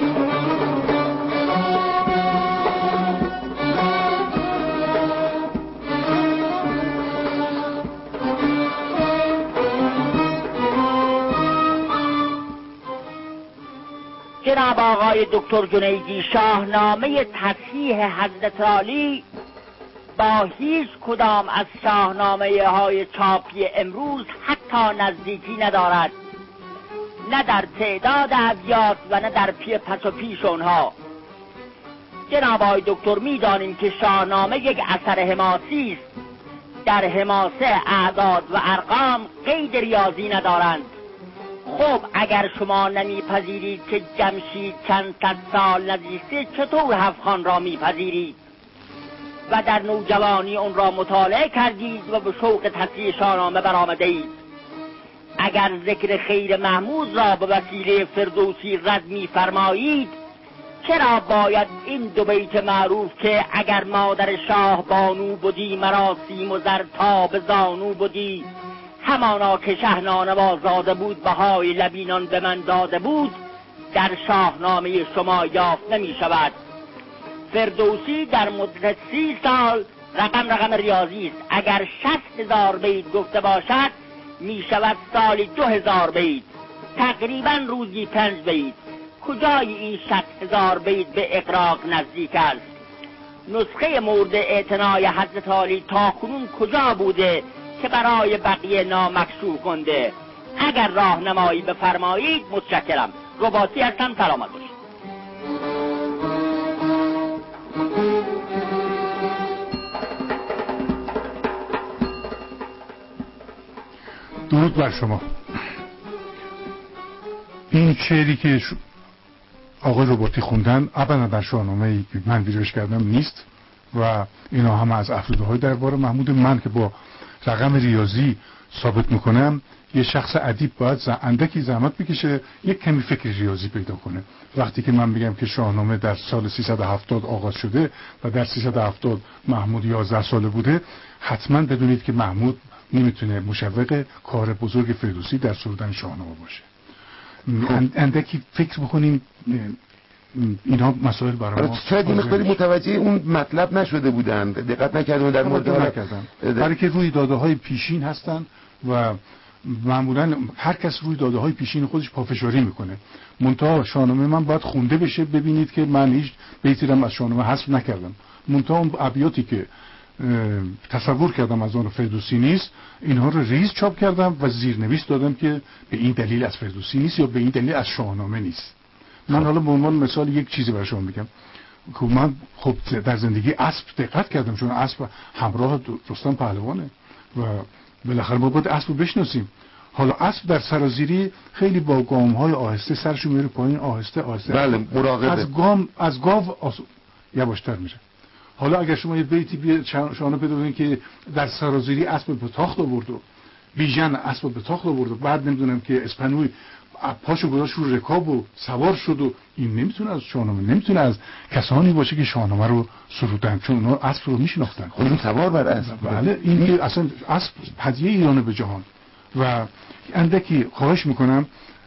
جناب آقای دکتر جنیدی، شاهنامه تصحیح حضرت عالی با هیچ کدام از شاهنامه های چاپی امروز حتی نزدیکی ندارد، نه در تعداد ابیات و نه در پی پس و پیش اونها. جناب آقای دکتر میدانیم که شاهنامه یک اثر حماسی است. در حماسه اعداد و ارقام قید ریاضی ندارند. خب اگر شما نمیپذیرید که جمشید چند صد سال نزیسته، چطور هفخان را میپذیرید و در نوجوانی اون را مطالعه کردید و به شوق تصحیح شاهنامه برآمده اید؟ اگر ذکر خیر محمود را به وسیله فردوسی رد میفرمایید، چرا باید این دو بیت معروف که اگر مادر شاه بانو بودی، مرا سیم و زر تا به زانو بودی، همانا که شهنانوا زاده بود، بهای لبینان به من داده بود، در شاهنامه شما یافت نمی شود؟ فردوسی در مدت سی سال رقم رقم ریاضی است. اگر شصت هزار بیت گفته باشد می شود سالی دو هزار بیت، تقریبا روزی پنج بیت. کجای این شصت هزار بیت به اقراق نزدیک است؟ نسخه مورد اعتنای حضرت عالی تا کنون کجا بوده که برای بقیه نامکشوف کنده؟ اگر راهنمایی بفرمایید متشکرم. رباطی هستم. سلامت باشید. درود بر شما. این شعری که آقای رباطی خوندن ابدا در شاهنامه‌ای که من ویژه‌اش کردم نیست و اینا هم از افزوده های دربار محمود. من که با رقم ریاضی ثابت میکنم یه شخص ادیب باید اندکی زحمت بکشه یک کمی فکر ریاضی پیدا کنه. وقتی که من میگم که شاهنامه در سال سیصد و هفتاد آغاز شده و در سیصد و هفتاد محمود یازده ساله بوده، حتما بدونید که محمود نمیتونه مشوق کار بزرگ فردوسی در سرودن شاهنامه باشه. اندکی فکر بکنیم اینا مسائل برای ما. شاید این مقداری متوجه اون مطلب نشده بودند، دقت نکردن در مورد نکردن، برای که روی داده های پیشین هستن و معمولا هر کس روی داده های پیشین خودش پافشاری میکنه. منتها شاهنامه من باید خونده بشه. ببینید که من هیچ بیتی رو از شاهنامه حذف نکردم، منتها اون ابیاتی که تصور کردم از آن فردوسی نیست، اینها رو ریز چاپ کردم و زیرنویس دادم که به این دلیل از فردوسی نیست یا به این دلیل از شاهنامه نیست. من حالا به عنوان مثال یک چیزی برای شما میگم. که من خب در زندگی اسب دقت کردم، چون اسب همراه رستم پهلوانه و بالاخره ما باید اسب رو بشناسیم. حالا اسب در سرازیری خیلی با گام‌های آهسته سرشو میره پایین، آهسته آهسته، بله مراقبه، از گام از گاو آس... یواشتر میره. حالا اگر شما یه بیتی بی شانه پیدا کنید که در سرازیری اسب به تاخت آورد و بیژن اسب به تاخت آورد و بعد نمیدونم که اسپنوی پاشو گذاشت رو رکاب و سوار شد، و این نمیتونه از شاهنامه، نمیتونه از کسانی باشه که شاهنامه رو سرودن، چون اونا اسب رو میشناختن. خودشون سوار بر اسب. بله، این که اصلا اسب هدیه ایرانه به جهان. و اندکی خواهش میکنم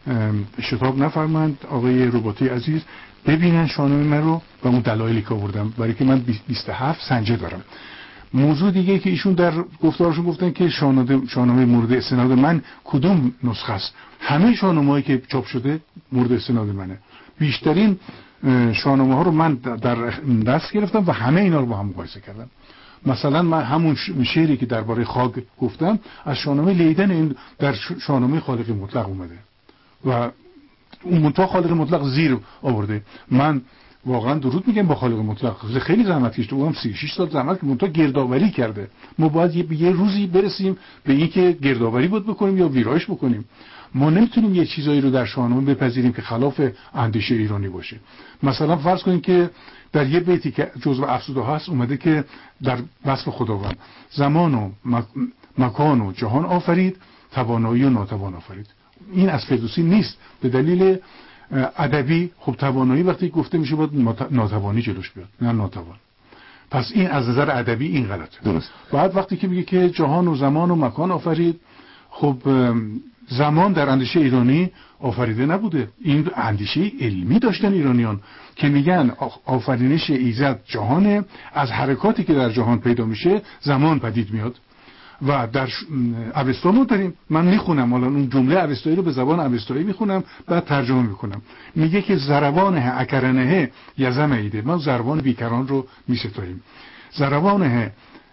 شتاب نفرمایند آقای رباطی عزیز، ببینن شاهنامه من رو و اون دلایلی که آوردم، برای که من بیست و هفت سنجه دارم. موضوع دیگه که ایشون در گفتارشون گفتن که شاهنامه شاهنامه مورد استناد من کدوم نسخه است؟ همه شاهنامه‌ای که چاپ شده مورد استناد منه. بیشترین شاهنامه ها رو من در دست گرفتم و همه اینا رو با هم مقایسه کردم. مثلا من همون شعری که درباره خاک گفتم از شاهنامه لیدن این در شاهنامه خالق مطلق اومده و اون منتها خالق مطلق زیر آورده. من واقعا درود میگم با خالق مطلق، خیلی زحمت کشیده بودم، سی و شش سال زحمت که منتها گردآوری کرده. ما باید یه, یه روزی برسیم به این که گردآوری بود بکنیم یا ویرایش بکنیم. ما نمیتونیم یه چیزایی رو در شاهنامه بپذیریم که خلاف اندیشه ایرانی باشه. مثلا فرض کنیم که در یه بیتی که جزو افسوده هست اومده که در وصف خداوند زمان و مکان و جهان آفرید، توانایی و ناتوان آفرید. این از فردوسی نیست، به دلیل ادبی. خب توانایی وقتی گفته میشه باید ناتوانی جلوش بیاد، نه ناتوان. پس این از نظر ادبی این غلطه. درست. بعد وقتی که میگه که جهان و زمان و مکان آفرید، خب زمان در اندیشه ایرانی آفریده نبوده. این اندیشه علمی داشتن ایرانیان که میگن آفرینش ایزد جهانه، از حرکاتی که در جهان پیدا میشه زمان پدید میاد. و در اوستا ما داریم، من میخونم حالا اون جمله اوستایی رو به زبان اوستایی میخونم بعد ترجمه میکنم. میگه که زروانه اکرنه یزم ایده، ما زروان بیکران رو میستاییم. زروانه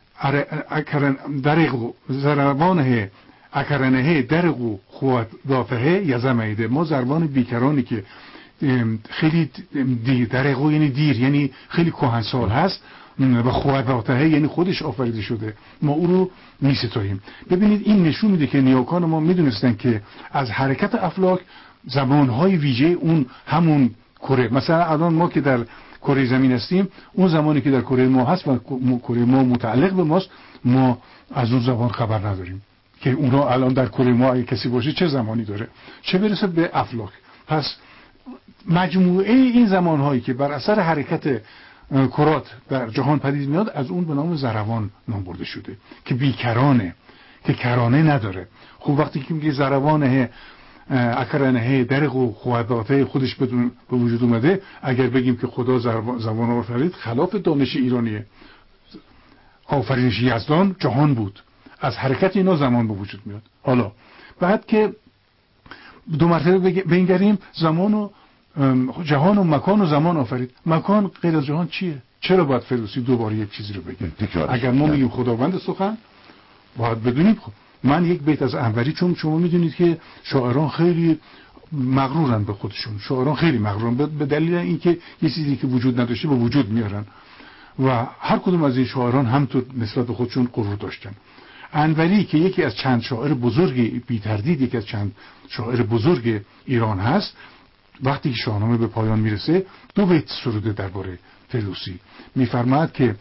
اکرن درغ زروانه اکرنه درغ خود دافه یزم ایده، ما زروان بیکرانی که خیلی دیر، درغ یعنی دیر، یعنی خیلی کهنسال هست، و خوداته یعنی خودش آفریده شده، ما او رو میستاییم. ببینید این نشون میده که نیاکان ما میدونستن که از حرکت افلاک زمانهای ویژه اون همون کره، مثلا الان ما که در کره زمین هستیم، اون زمانی که در کره ما هست و کره ما متعلق به ماست، ما از اون زمان خبر نداریم که اونا الان در کره ما اگه کسی باشه چه زمانی داره، چه برسه به افلاک. پس مجموعه این زمانهایی که بر اثر حرکت کرات در جهان پدید میاد، از اون به نام زروان نام برده شده که بیکرانه، که کرانه نداره. خب وقتی که میگه زروانه اکرانه درغ و خوداته خودش بدون به وجود اومده، اگر بگیم که خدا زبان آفرید خلاف دانش ایرانیه. آفرینش یزدان جهان بود، از حرکت اینا زمان به وجود میاد. حالا بعد که دو مرتبه بنگریم، زمان و جهان و مکان و زمان آفرید. مکان غیر از جهان چیه؟ چرا باید فردوسی دوباره یک چیزی رو بگه؟ اگر ما میگیم خداوند سخن، باید بدونیم. خب من یک بیت از انوری، چون شما میدونید که شاعران خیلی مغرورن به خودشون، شاعران خیلی مغرورن به دلیل اینکه یه چیزی که وجود نداشته به وجود میارن و هر کدوم از این شاعران هم تو نسبت به خودشون غرور داشتن. انوری که یکی از چند شاعر بزرگ، بی تردید یکی از چند شاعر بزرگ ایران هست، وقتی که شاهنامه به پایان میرسه دو بیت سروده درباره فردوسی. میفرماید که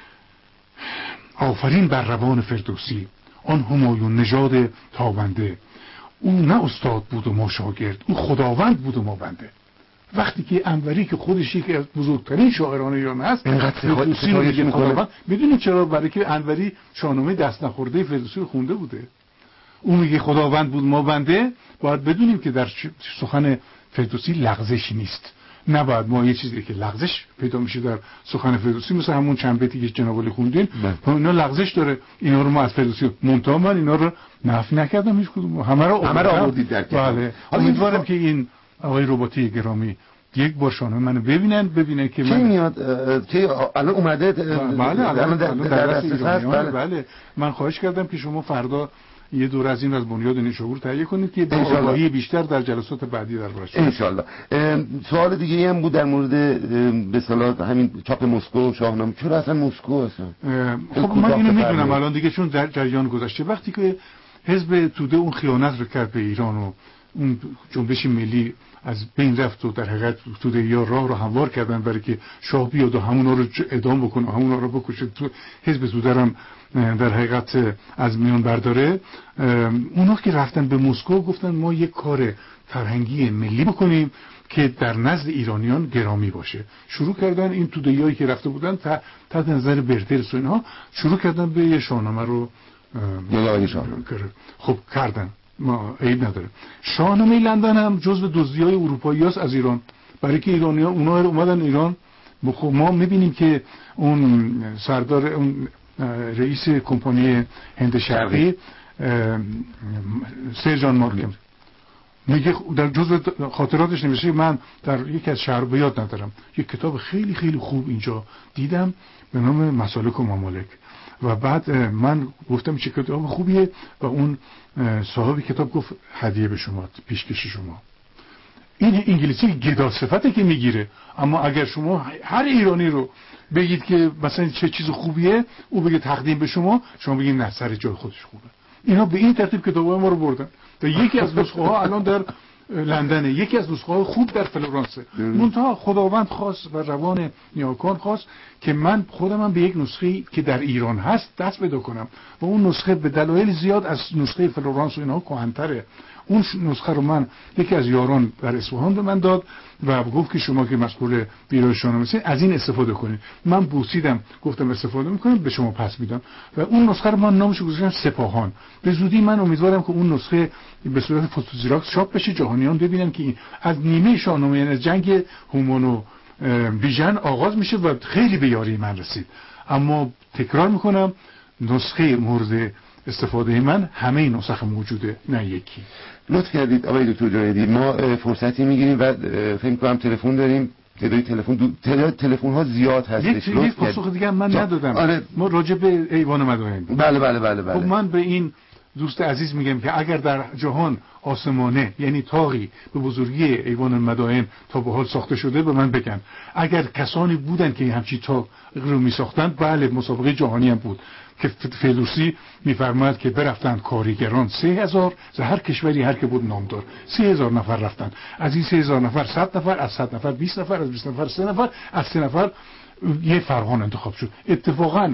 آفرین بر روان فردوسی، آن همایون نژاد تابنده، او نه استاد بود و ما شاگرد، او خداوند بود و ما بنده. وقتی که انوری که خودش یکی از بزرگترین شاعران ایران هست فردوسی رو میگه خداوند، میدونید چرا؟ برای که انوری شاهنامه دست نخورده فردوسی رو خونده بوده. اون میگه خداوند بود ما بنده. باید بدونیم که در سخن فردوسی لغزش نیست. نباید ما یه چیزی که لغزش پیدا میشه در سخن فردوسی، مثل همون چند بیتی که جناب علی خوندین، اینا لغزش داره، اینا رو ما از فردوسی منتها من اینا رو نفی نکردم، هیچ کدوم، همه رو همه رو آوردید در کتاب. بله. امیدوارم که این آقای رباطی گرامی یک بار شاهنامه منو ببینن ببینن که من میاد که الان اومده. بله الان در دسترس هست. بله. بله من خواهش کردم که شما فردا یه دور از این از بنیاد نیشابور تهیه کنید که با آگاهی بیشتر در جلسات بعدی دربارش ان شاء الله. سوال دیگه هم بود در مورد به اصطلاح همین چاپ مسکو شاهنامه. چرا اصلا مسکو اصلا؟ خب من اینو میدونم الان دیگه، چون در جریان گذشته وقتی که حزب توده اون خیانت رو کرد به ایران و اون جنبش ملی از بین رفت و در حقیقت توده یا راه رو هموار کردن برای که شاه بیاد و همونا رو اعدام بکنه و همونا رو بکشه، تو حزب توده هم در حقیقت از میان برداره. اونا که رفتن به مسکو گفتن ما یک کار فرهنگی ملی بکنیم که در نزد ایرانیان گرامی باشه. شروع کردن این توده‌ای که رفته بودن تحت نظر برتلس و اینها شروع کردن به یه شاهنامه رو خب کردن، ما عیب نداره. شاهنامه لندن هم جزو دزدی‌های اروپایی است از ایران، برای که ایرانی‌ها اونا اومدن ایران. خب ما می‌بینیم که اون سردار اون رئیس کمپانی هند شرقی سر جان مارکن میگه در جزء خاطراتش نوشته من در یکی از شهر بیاد ندارم یک کتاب خیلی خیلی خوب اینجا دیدم به نام مسالک و ممالک و بعد من گفتم چه کتاب خوبیه و اون صاحب کتاب گفت هدیه به شما، پیشکش شما. این انگلیسی گدا صفته که میگیره، اما اگر شما هر ایرانی رو بگید که مثلا چه چیز خوبیه او بگه تقدیم به شما، شما بگید نه سر جای خودش خوبه. اینا به این ترتیب کتابای ما رو بردن. تا یکی از نسخه ها الان در لندن، یکی از نسخه های خوب در فلورانسه. منتها خداوند خواست و روان نیاکان خواست که من خودم هم به یک نسخه که در ایران هست دست پیدا کنم و اون نسخه به دلایل زیاد از نسخه فلورانس و اینها کهن‌تره. اون نسخه رو من یکی از یاران در اصفهان به من داد و گفت که شما که مسئول بیرای شاهنامه هستید از این استفاده کنید. من بوسیدم گفتم استفاده میکنم به شما پس میدم و اون نسخه رو من نامش گذاشتم سپاهان. به زودی من امیدوارم که اون نسخه به صورت فوتوزیراکس چاپ بشه، جهانیان ببینن که از نیمه شاهنامه یعنی از جنگ هومان و بیژن آغاز میشه و خیلی به یاری من رسید. اما تکرار میکنم نسخه مورد استفاده من همه این نسخه موجوده، نه یکی. لطف کردید آقای دکتر جنیدی. ما فرصتی میگیریم و فکر کنم تلفن داریم، تعداد تلفن دو... تعداد تلفن ها زیاد هستش. یک یک پاسخ دیگه من ندادم. آره. ما راجع به ایوان مدائن. بله بله بله بله. خب من به این دوست عزیز میگم که اگر در جهان آسمانه یعنی تاقی به بزرگی ایوان المدائن تا به حال ساخته شده به من بگن. اگر کسانی بودن که همچین تاق رو میساختند، بله مسابقه جهانی هم بود که فردوسی میفرماید که برفتن کارگران سه هزار ز هر کشوری هر که بود نامدار، سه هزار نفر رفتن. از این سه هزار نفر صد نفر، از صد نفر بیست نفر، از بیست نفر سه نفر، از سه نفر یه فرهان انتخاب شد. اتفاقا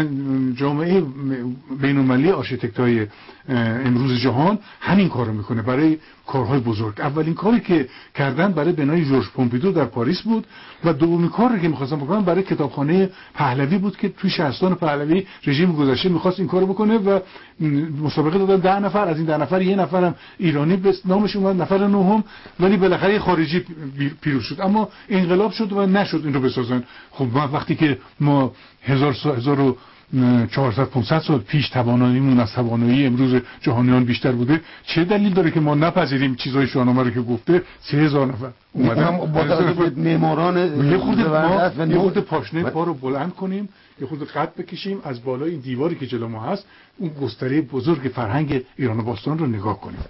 جامعه بین‌المللی آرشیتکت‌های امروز جهان همین کارو میکنه برای کارهای بزرگ. اولین کاری که کردن برای بنای جورج پومپیدو در پاریس بود و دومین کاری که می‌خواستن بکنن برای کتابخانه پهلوی بود که توی شهرستان پهلوی رژیم گذشته می‌خواست این کارو بکنه و مسابقه دادن ده نفر، از این ده نفر یه نفرم ایرانی به نامش اومد، نفر نهم، ولی بالاخره خارجی پیروز شد. اما انقلاب شد و نشد این رو بسازن. خب وقتی که ما هزار هزار و چهارصد پانصد سال پیش تواناییمون از توانایی امروز جهانیان بیشتر بوده، چه دلیل داره که ما نپذیریم چیزای شاهنامه رو که گفته سه هزار نفر اومدن با توجه به معماران یه خورده یه خورده پاشنه پا رو بلند کنیم، یه خورده قد بکشیم، از بالای این دیواری که جلو ما هست اون گستره بزرگ فرهنگ ایران باستان رو نگاه کنیم.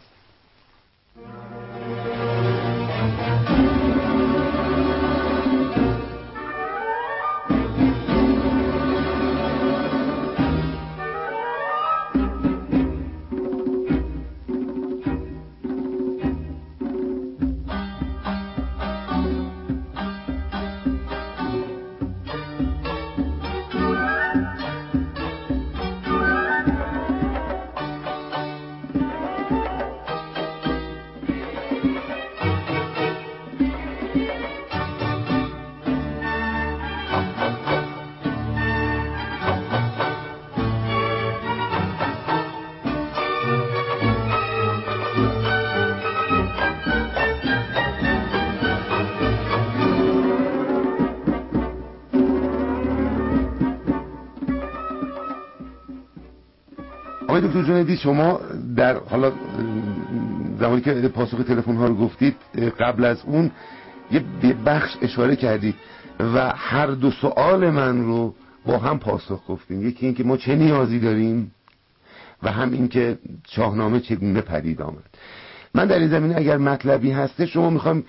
آقای دکتر جنیدی، شما در حالا زمانی که پاسخ تلفن ها رو گفتید قبل از اون یه بخش اشاره کردید و هر دو سوال من رو با هم پاسخ گفتیم. یکی این که ما چه نیازی داریم و هم این که شاهنامه چگونه پدید آمد. من در این زمینه اگر مطلبی هسته شما میخوام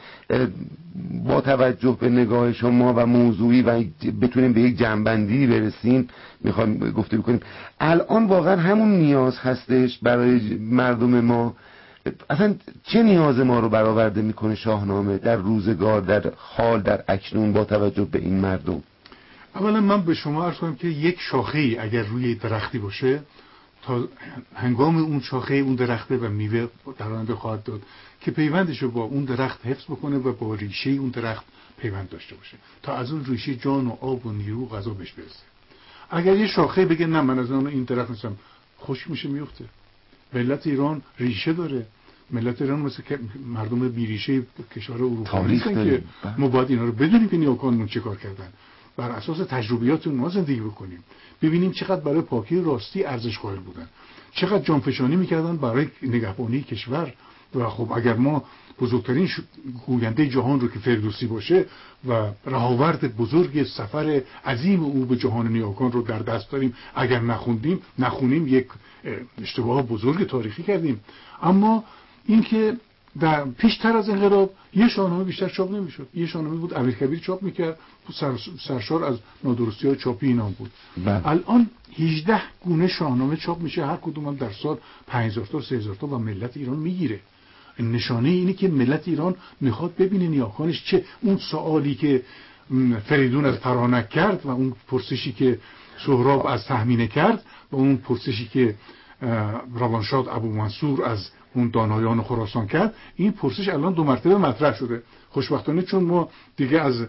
با توجه به نگاه شما و موضوعی و بتونیم به یک جنبندی برسیم، میخوام گفتگو کنیم الان واقعا همون نیاز هستش برای مردم ما. اصلا چه نیاز ما رو برآورده میکنه شاهنامه در روزگار، در حال، در اکنون با توجه به این مردم؟ اولا من به شما عرض کنم که یک شاخه‌ای اگر روی درختی باشه تا هنگام اون شاخه اون درخته و میوه در آینده خواهد داد که پیوندش رو با اون درخت حفظ بکنه و با ریشه اون درخت پیوند داشته باشه تا از اون ریشه جان و آب و نیرو و غذا بهش برسه. اگر یه شاخه بگه نه من از اون این درخت نیستم، خشک میشه میفته. ملت ایران ریشه داره. ملت ایران مثل که مردم بی ریشه کشور اروپا نیستن که ما باید اینا رو بدونیم که نیاکانمون چه کار کردن. بر اساس تجربیات ما زندگی بکنیم، ببینیم چقدر برای پاکی راستی ارزش قائل بودن، چقدر جانفشانی میکردن برای نگهبانی کشور. و خب اگر ما بزرگترین گوینده جهان رو که فردوسی باشه و رهاورد بزرگ سفر عظیم او به جهان نیاکان رو در دست داریم، اگر نخوندیم نخونیم یک اشتباه بزرگ تاریخی کردیم. اما اینکه در پیشتر از انقلاب یه شاهنامه بیشتر چاپ نمیشد. یه شاهنامه بود امیرکبیر چاپ میکرد، سر، سرشار از نادرستی های چاپی اینا بود. بله. الان هجده گونه شاهنامه چاپ میشه، هر کدوم هم در سال پنج هزار تا سه هزار تا و ملت ایران میگیره. نشانه اینه که ملت ایران میخواد ببینه نیاکانش چه. اون سوالی که فریدون از فرانک کرد و اون پرسشی که سهراب از تهمینه کرد و اون پرسشی که روانشاد ابو منصور از اون دانایان خراسان کرد، این پرسش الان دو مرتبه مطرح شده. خوشبختانه چون ما دیگه از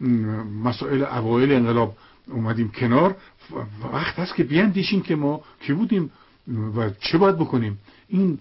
مسائل اوایل انقلاب اومدیم کنار، وقت هست که بیاندیشیم که ما کی بودیم و چه باید بکنیم. این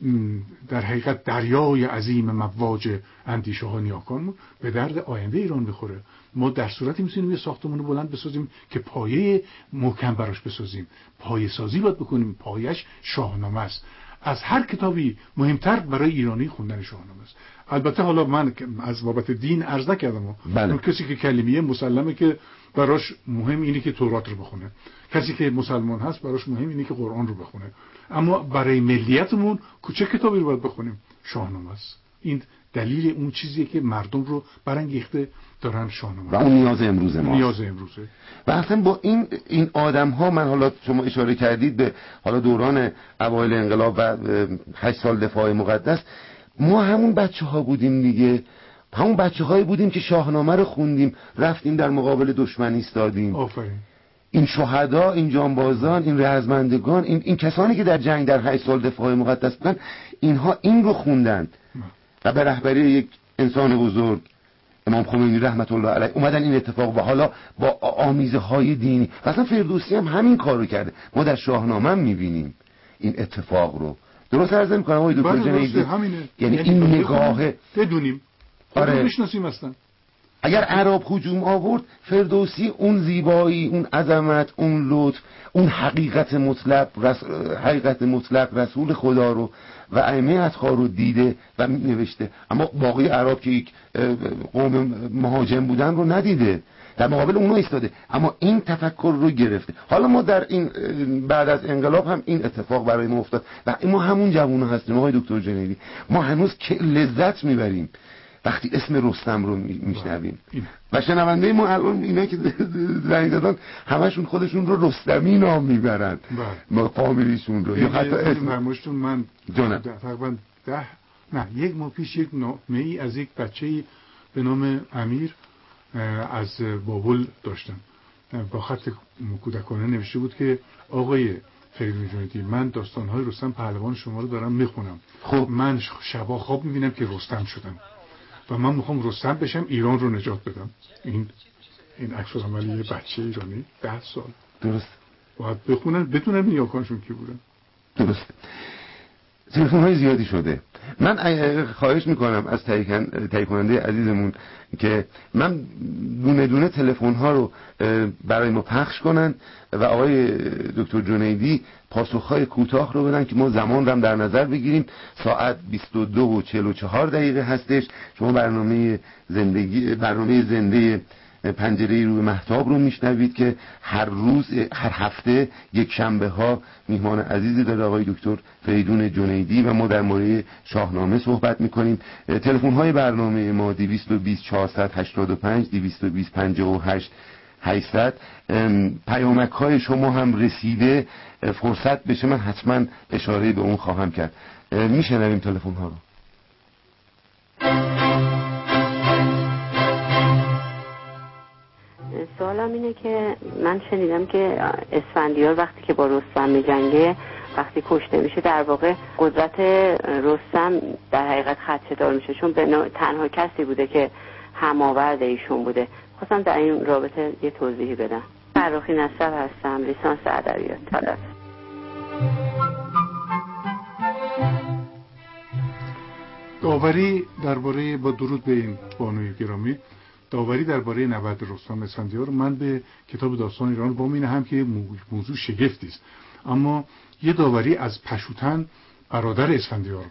در حقیقت دریای عظیم مواج اندیشه ها نیاکانمون به درد آینده ایران بخوره. ما در صورتی میتونیم یه ساختمان بلند بسازیم که پایه محکم براش بسازیم. پایه سازی باید بکنیم، پایش شاهنامه است. از هر کتابی مهمتر برای ایرانی خوندن شاهنامه است. البته حالا من از بابت دین عرض نکردم، بله. اون کسی که کلمیه مسلمه که براش مهم اینه که تورات رو بخونه، کسی که مسلمان هست براش مهم اینه که قرآن رو بخونه. اما برای ملیتمون چه کتابی رو باید بخونیم؟ شاهنامه است. این دلیل اون چیزیه که مردم رو برانگیخته دارن شاهنامه و اون نیاز امروز ما نیاز امروزه. و اصلا با این این آدم ها، من حالا شما اشاره کردید به حالا دوران اوایل انقلاب و هشت سال دفاع مقدس، ما همون بچه ها بودیم دیگه، همون بچه هایی بودیم که شاهنامه رو خوندیم، رفتیم در مقابل دشمن ایستادیم. آفرین. این شهدا، این جانبازان، این رزمندگان، این این کسانی که در جنگ در هشت سال دفاع مقدس بودن، اینها این رو خوندن و به رهبری یک انسان بزرگ امام خمینی رحمت الله علیه اومدن این اتفاق و حالا با آمیزه های دینی. اصلا فردوسی هم همین کار رو کرده. ما در شاهنامه هم میبینیم این اتفاق رو. درست عرض میکنم آقای دکتر جنیدی؟ یعنی این نگاه بدونیم، آره بشناسیم. اصلا اگر عرب هجوم آورد، فردوسی اون زیبایی، اون عظمت، اون لطف، اون حقیقت مطلق رس... حقیقت مطلق رسول خدا رو و ائمه اطهار رو دیده و نوشته. اما باقی عرب که یک قوم مهاجم بودن رو ندیده، در مقابل اونها ایستاده، اما این تفکر رو گرفته. حالا ما در این بعد از انقلاب هم این اتفاق برای ما افتاد و ما همون جوونا هستیم آقای دکتر جنیدی. ما هنوز که لذت میبریم وقتی اسم رستم رو میشنویم و شنونده ما الان اینا که زنگ زدن همشون خودشون رو رستمی نام میبرن، ما فامیلیشون رو یا حتی اسم فرماشتون. من تقریبا ده نه یک ماه پیش یک نامه ای از یک بچه‌ای به نام امیر از بابل داشتم، با خط کودکانه نوشته بود که آقای فریدون جنیدی، من داستان‌های رستم پهلوان شما رو دارم میخونم. خب من شبا خواب میبینم که رستم شدم و من میخوام رستم بشم، ایران رو نجات بدم. این این عکس العمل یه بچه ایرانی ده سال. درست. باید بخونن بدونن نیاکانشون کی بودن. درست. تلفن های زیادی شده. من خواهش میکنم از تهیه کننده عزیزمون که من دونه دونه تلفن ها رو برای ما پخش کنن و آقای دکتر جنیدی پاسخهای کوتاه رو بدن که ما زمان رو هم در نظر بگیریم. ساعت بیست و دو و چهل و چهار دقیقه هستش. شما برنامه زندگی برنامه زنده پنجره رو به مهتاب رو میشنوید که هر روز هر هفته یک شنبه ها میهمان عزیزی داره آقای دکتر فریدون جنیدی و ما در مورد شاهنامه صحبت میکنیم. تلفن های برنامه ما دویست و بیست چهارصد و هشتاد و پنج دویست و بیست پنجاه و هشت هشتصد. پیامک های شما هم رسیده، فرصت بشه من حتما اشاره به اون خواهم کرد. میشنویم تلفن ها رو. سوالم اینه که من شنیدم که اسفندیار وقتی که با رستم می‌جنگه، وقتی کشته میشه در واقع قدرت رستم در حقیقت خدشه‌دار میشه، چون به تنها کسی بوده که هماورد ایشون بوده. خواستم در این رابطه یه توضیحی بدم. فرخی نصر هستم، لیسانس ادبیات طلب. داوری درباره، با درود به این بانوی گرامی، داوری درباره نبرد رستم اسفندیار من به کتاب داستان ایران وامی‌نهم که موضوع شگفتی است، اما یه داوری از پشوتن برادر اسفندیار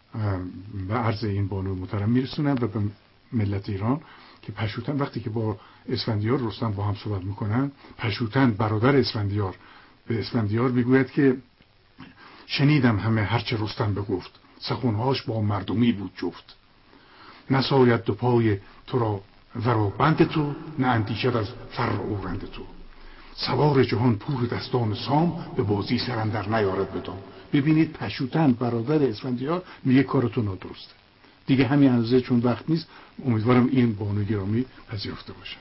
و عرض این بانوی محترم میرسونم و به ملت ایران که پشوتن وقتی که با اسفندیار رستم با هم صحبت میکنن، پشوتن برادر اسفندیار به اسفندیار میگوید که شنیدم همه هرچه رستم بگفت، سخنهاش با مردمی بود جفت. نساید دو پای تو را ورا بند تو، نه اندیشد از فر و رند تو. سوار جهان پور دستان سام، به بازی سرندر نیارد بدام. ببینید پشوتن برادر اسفندیار میگه کارتو نادرسته. دیگه همین اندازه چون وقت نیست، امیدوارم این بانو گرامی پذیرفته باشه.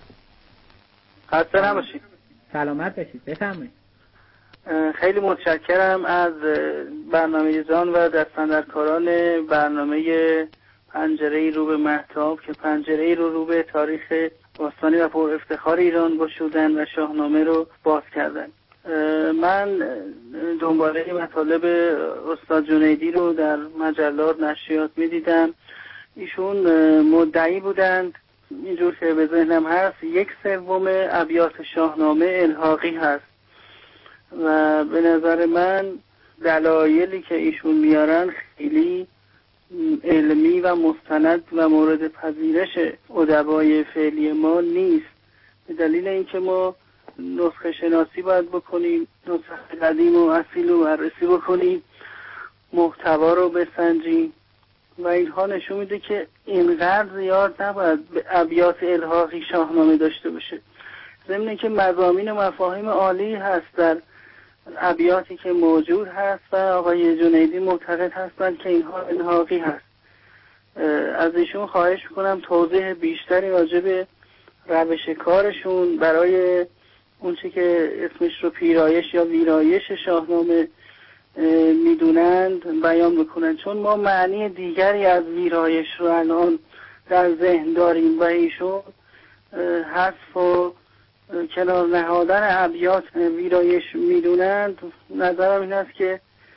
خسته نباشید. سلامت باشید. بفرمایید. خیلی متشکرم از برنامه‌ریزان و دستاندرکاران برنامه پنجره رو به مهتاب که پنجره رو رو به تاریخ باستانی و پر افتخار ایران گشودن و شاهنامه رو باز کردن. من دنباله مطالب استاد جنیدی رو در مجلات نشریات می‌دیدم. ایشون مدعی بودند، اینجور که به ذهنم هست، یک سوم ابیات شاهنامه الحاقی هست و به نظر من دلایلی که ایشون میارن خیلی علمی و مستند و مورد پذیرش ادبای فعلی ما نیست، به دلیل اینکه ما نسخه شناسی باید بکنیم، نسخه قدیم و اصیل رو بررسی بکنیم، محتوا رو بسنجیم و اینها نشون میده که اینقدر زیاد نباید به ابیات الحاقی شاهنامه داشته باشه. ضمن که مضامین و مفاهیم عالی هست در ابیاتی که موجود هست و آقای جنیدی معتقد هستند که اینها الحاقی هست. از ایشون خواهش میکنم توضیح بیشتری راجع به روش کارشون برای اونچه که اسمش رو پیرایش یا ویرایش شاهنامه میدونند بیان بکنن، چون ما معنی دیگری از ویرایش رو الان در ذهن داریم و ایشون حذف و کنار نهادن ابیات ویرایش میدونند. نظرم این است که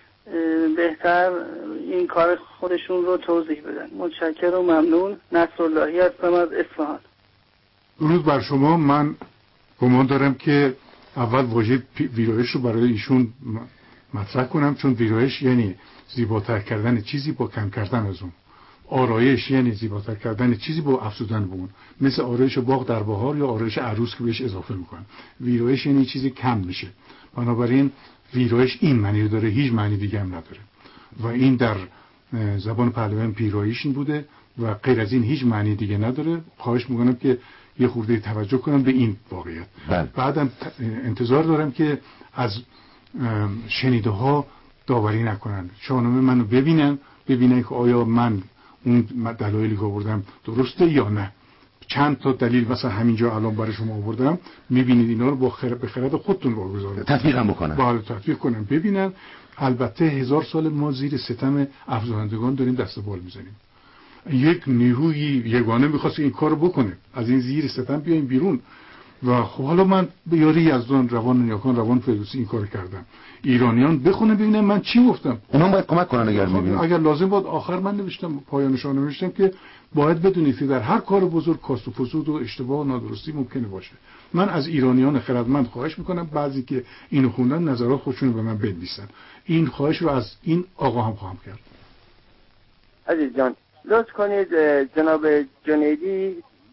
بهتر این کار خودشون رو توضیح بدن. متشکرم و ممنون. نصراللهی هستم از اصفهان. درود بر شما. من گمان دارم که اول واژه ویرایش رو برای ایشون مطرح کنم، چون ویرایش یعنی زیباتر کردن چیزی با کم کردن از اون. آرایش یعنی زیباتر کردن چیزی با افزودن به اون، مثل آرایش باغ در بهار یا آرایش عروس که بهش اضافه میکنن. ویرایش یعنی چیزی کم میشه، بنابراین ویرایش این معنی رو داره، هیچ معنی دیگه هم نداره و این در زبان پهلوان پیرایش این بوده و غیر از این هیچ معنی دیگه نداره. خواهش میکنم که یه خورده توجه کنم به این واقعیت. بعدم انتظار دارم که از شنیده ها داوری نکنن، شاهنامه منو ببینن ببینن که آیا من اون دلایلی که آوردم درسته یا نه. چند تا دلیل مثلا همینجا الان برای شما آوردم، میبینید اینا رو با خرد به خرد خودتون واگذار تطبیق هم بکنن. بله تطبیق کنن ببینن. البته هزار سال ما زیر ستم افزایندگان داریم دست بال میزنیم. یک نیروی یگانه میخواست این کارو بکنه، از این زیر ستم بیایم بیرون و خب حالا من به یاری یزدان، روان نیاکان، روان فردوسی این کار کردم. ایرانیان بخونه ببینن من چی گفتم. اونا باید کمک کنن اگر میبینن. اگر لازم بود آخر من نوشتم، پایانشان نوشتم که باید بدونید که در هر کار بزرگ کاست و فسود و اشتباه و نادرستی ممکنه باشه. من از ایرانیان خردمند خواهش میکنم بعضی که اینو خوندن نظرات خودشونو به من بنویسن. این خواهش رو از این آقا هم خواهم کرد. عزیز جان لطف کنید جناب جنیدی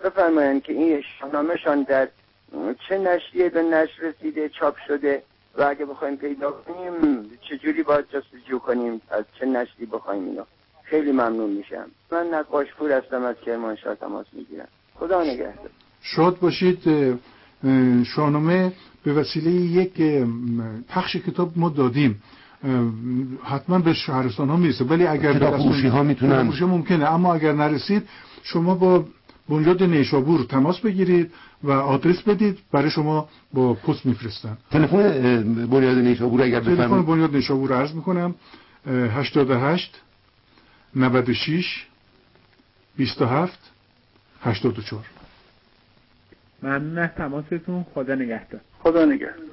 بفرمایند که این شاهنامه‌شان در چه نشریه به نشر رسیده، چاپ شده و اگه بخوایم پیدا کنیم چجوری باید جستجو کنیم، از چه نشری بخوایم اینا. خیلی ممنون میشم. من نقاشپور هستم، از کرمانشاه تماس میگیرم. خدا نگهدار. شاد باشید. شاهنامه به وسیله یک پخش کتاب ما دادیم، حتما به شهرستان ها میرسه، ولی اگر کتاب فروشی ها میتونن ممکنه، اما اگر نرسید شما با بنیاد نیشابور تماس بگیرید و آدرس بدید، برای شما با پست میفرستن. تلفن بنیاد نیشابور اگر بفرمایید. تلفن بنیاد نیشابور رو عرض میکنم: هشتاد و هشت نود و شش بیست و هفت هشتاد و چهار. ممنون از تماستون. خدا نگهدار. خدا نگهدار.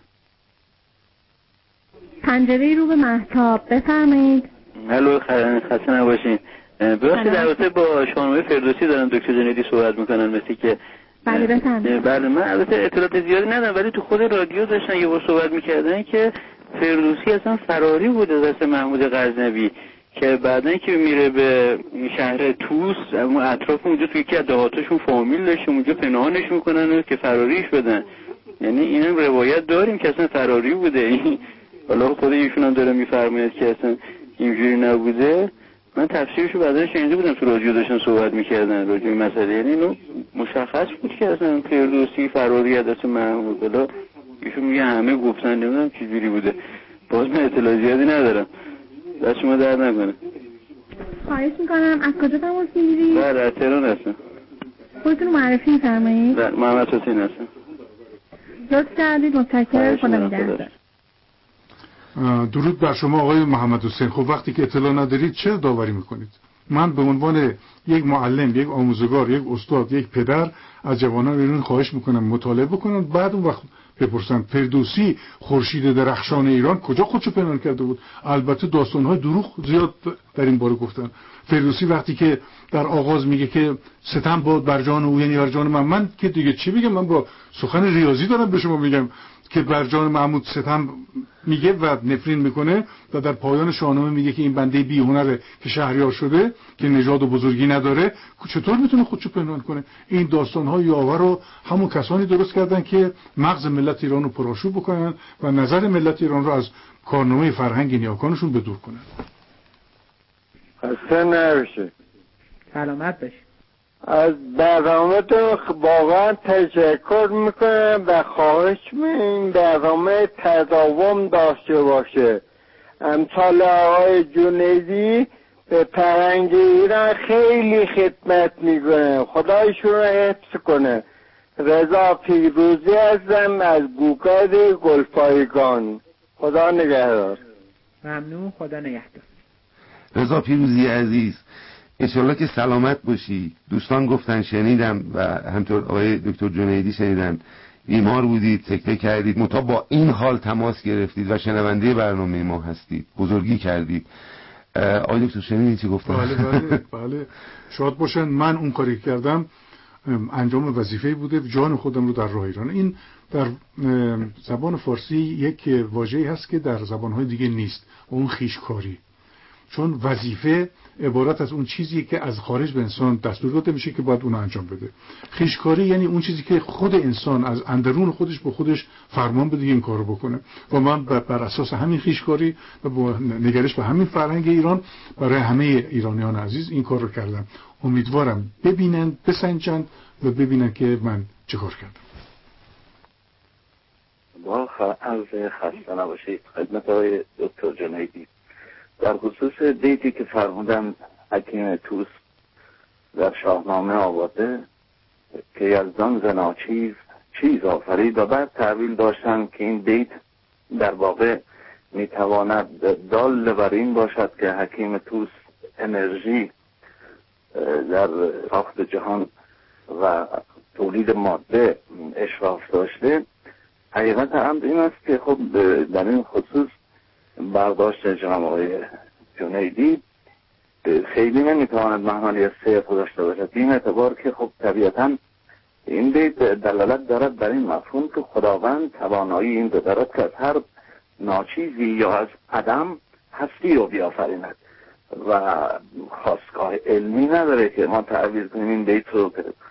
پنجره رو به مهتاب، بفرمایید. الو، خسته نباشین. ببخشید در رابطه با شاهنامه فردوسی دارن دکتر جنیدی صحبت میکنن، مثل که بله بفرمایید. بله، من البته اطلاعات زیادی ندارم، ولی تو خود رادیو داشتن یه بار صحبت میکردن که فردوسی اصلا فراری بوده دست محمود غزنوی، که بعدن که میره به شهر توس، اما اطراف اونجا توی یکی از دهاتاشون فامیل داشت، اونجا پنهانش میکنن که فراریش بدن. یعنی اینم روایت داریم که اصلا فراری بوده. حالا خود ایشون هم داره میفرماید که اصلا اینجوری نبوده. من تفسیرشو بعدا شنیده بودم، تو رادیو داشتن صحبت میکردن راجع به مسئله، یعنی اینو مشخص بود که اصلا فردوسی فراری از دست محمود. حالا ایشون میگه همه گفتن، نمیدونم چجوری بوده، باز من اطلاع زیادی ندارم. دست شما درد نکنه. خواهش میکنم. از کجا تماس میگیرید؟ بله، از تهران هستم. خودتون معرفی میفرمایید؟ بله، محمد حسین هستم. لطف کردید. متشکرم. خدا نگهدار. درود بر شما آقای محمد حسین. خب وقتی که اطلاع ندارید چرا داوری میکنید؟ من به عنوان یک معلم، یک آموزگار، یک استاد، یک پدر از جوانان ایران خواهش میکنم مطالعه بکنن، بعد اون وقت بپرسن فردوسی خورشید درخشان ایران کجا خودشو پنهان کرده بود. البته داستان‌های دروغ زیاد در این باره گفتن. فردوسی وقتی که در آغاز میگه که ستم باد بر جان او، یعنی بر جان من، من که دیگه چی بگم؟ من با سخن ریاضی دارم به شما میگم که بر جان محمود ستم میگه و نفرین میکنه، و در پایان شاهنامه میگه که این بنده بی هنره که شهریار شده، که نژاد و بزرگی نداره، چطور میتونه خودشو پنهان کنه؟ این داستان‌های یاور رو همون کسانی درست کردن که مغز ملت ایران رو پرآشوب بکنن و نظر ملت ایران رو از کارنامه فرهنگ نیاکانشون بدور کنن. خسته نباشید. سلامت باشید. از برنامه‌تون واقعا تشکر میکنم و خواهش می‌کنم برنامه تداوم داشته باشه. امثال آقای جنیدی به فرهنگ ایران خیلی خدمت میکنه. خدایشون رو حفظ کنه. رضا پیروزی هستم از گوکاد گلپایگان. خدا نگهدار. ممنون. خدا نگهدار. رضا پیروزی عزیز، انشالله که سلامت باشی. دوستان گفتن، شنیدم و همطور آقای دکتر جنیدی شنیدن، بیمار بودید، سکته کردید، متا با این حال تماس گرفتید و شنونده برنامه ما هستید، بزرگی کردید. آقای دکتر شنیدید چی گفتن؟ بله بله بله، شاد باشن. من اون کاری کردم انجام وظیفه بوده، جان خودم رو در راه ایران. این در زبان فارسی یک واژه‌ای هست که در زبان‌های دیگه نیست، اون خویشکاری. چون وظیفه عبارت از اون چیزی که از خارج به انسان دستور داده میشه که باید اون انجام بده. خویشکاری یعنی اون چیزی که خود انسان از اندرون خودش به خودش فرمان بده این کارو بکنه. و من بر اساس همین خویشکاری و با نگرش به همین فرهنگ ایران برای همه ایرانیان عزیز این کار رو کردم. امیدوارم ببینن، بسنجن و ببینن که من چه کار کردم. با عرض خسته نباشید خدمت آقای دکتر جنیدی. در خصوص دیتی که فرمودن حکیم توس در شاهنامه آورده که یزدان زنا چیز چیز آفرید، و بعد تحویل داشتن که این دیت در واقع میتواند دال بر این باشد که حکیم توس انرژی در ساخت جهان و تولید ماده اشراف داشته. حقیقت امر این است که خب در این خصوص برداشت جناب آقای جنیدی خیلی نمیتواند معنی صرف داشته باشد، این اعتبار که خب طبیعتا این بیت دلالت دارد بر این مفهوم که خداوند توانایی این دارد که از هر ناچیزی یا از عدم هستی رو بیافریند و خواستگاه علمی نداره که ما تعبیر کنیم این بیت رو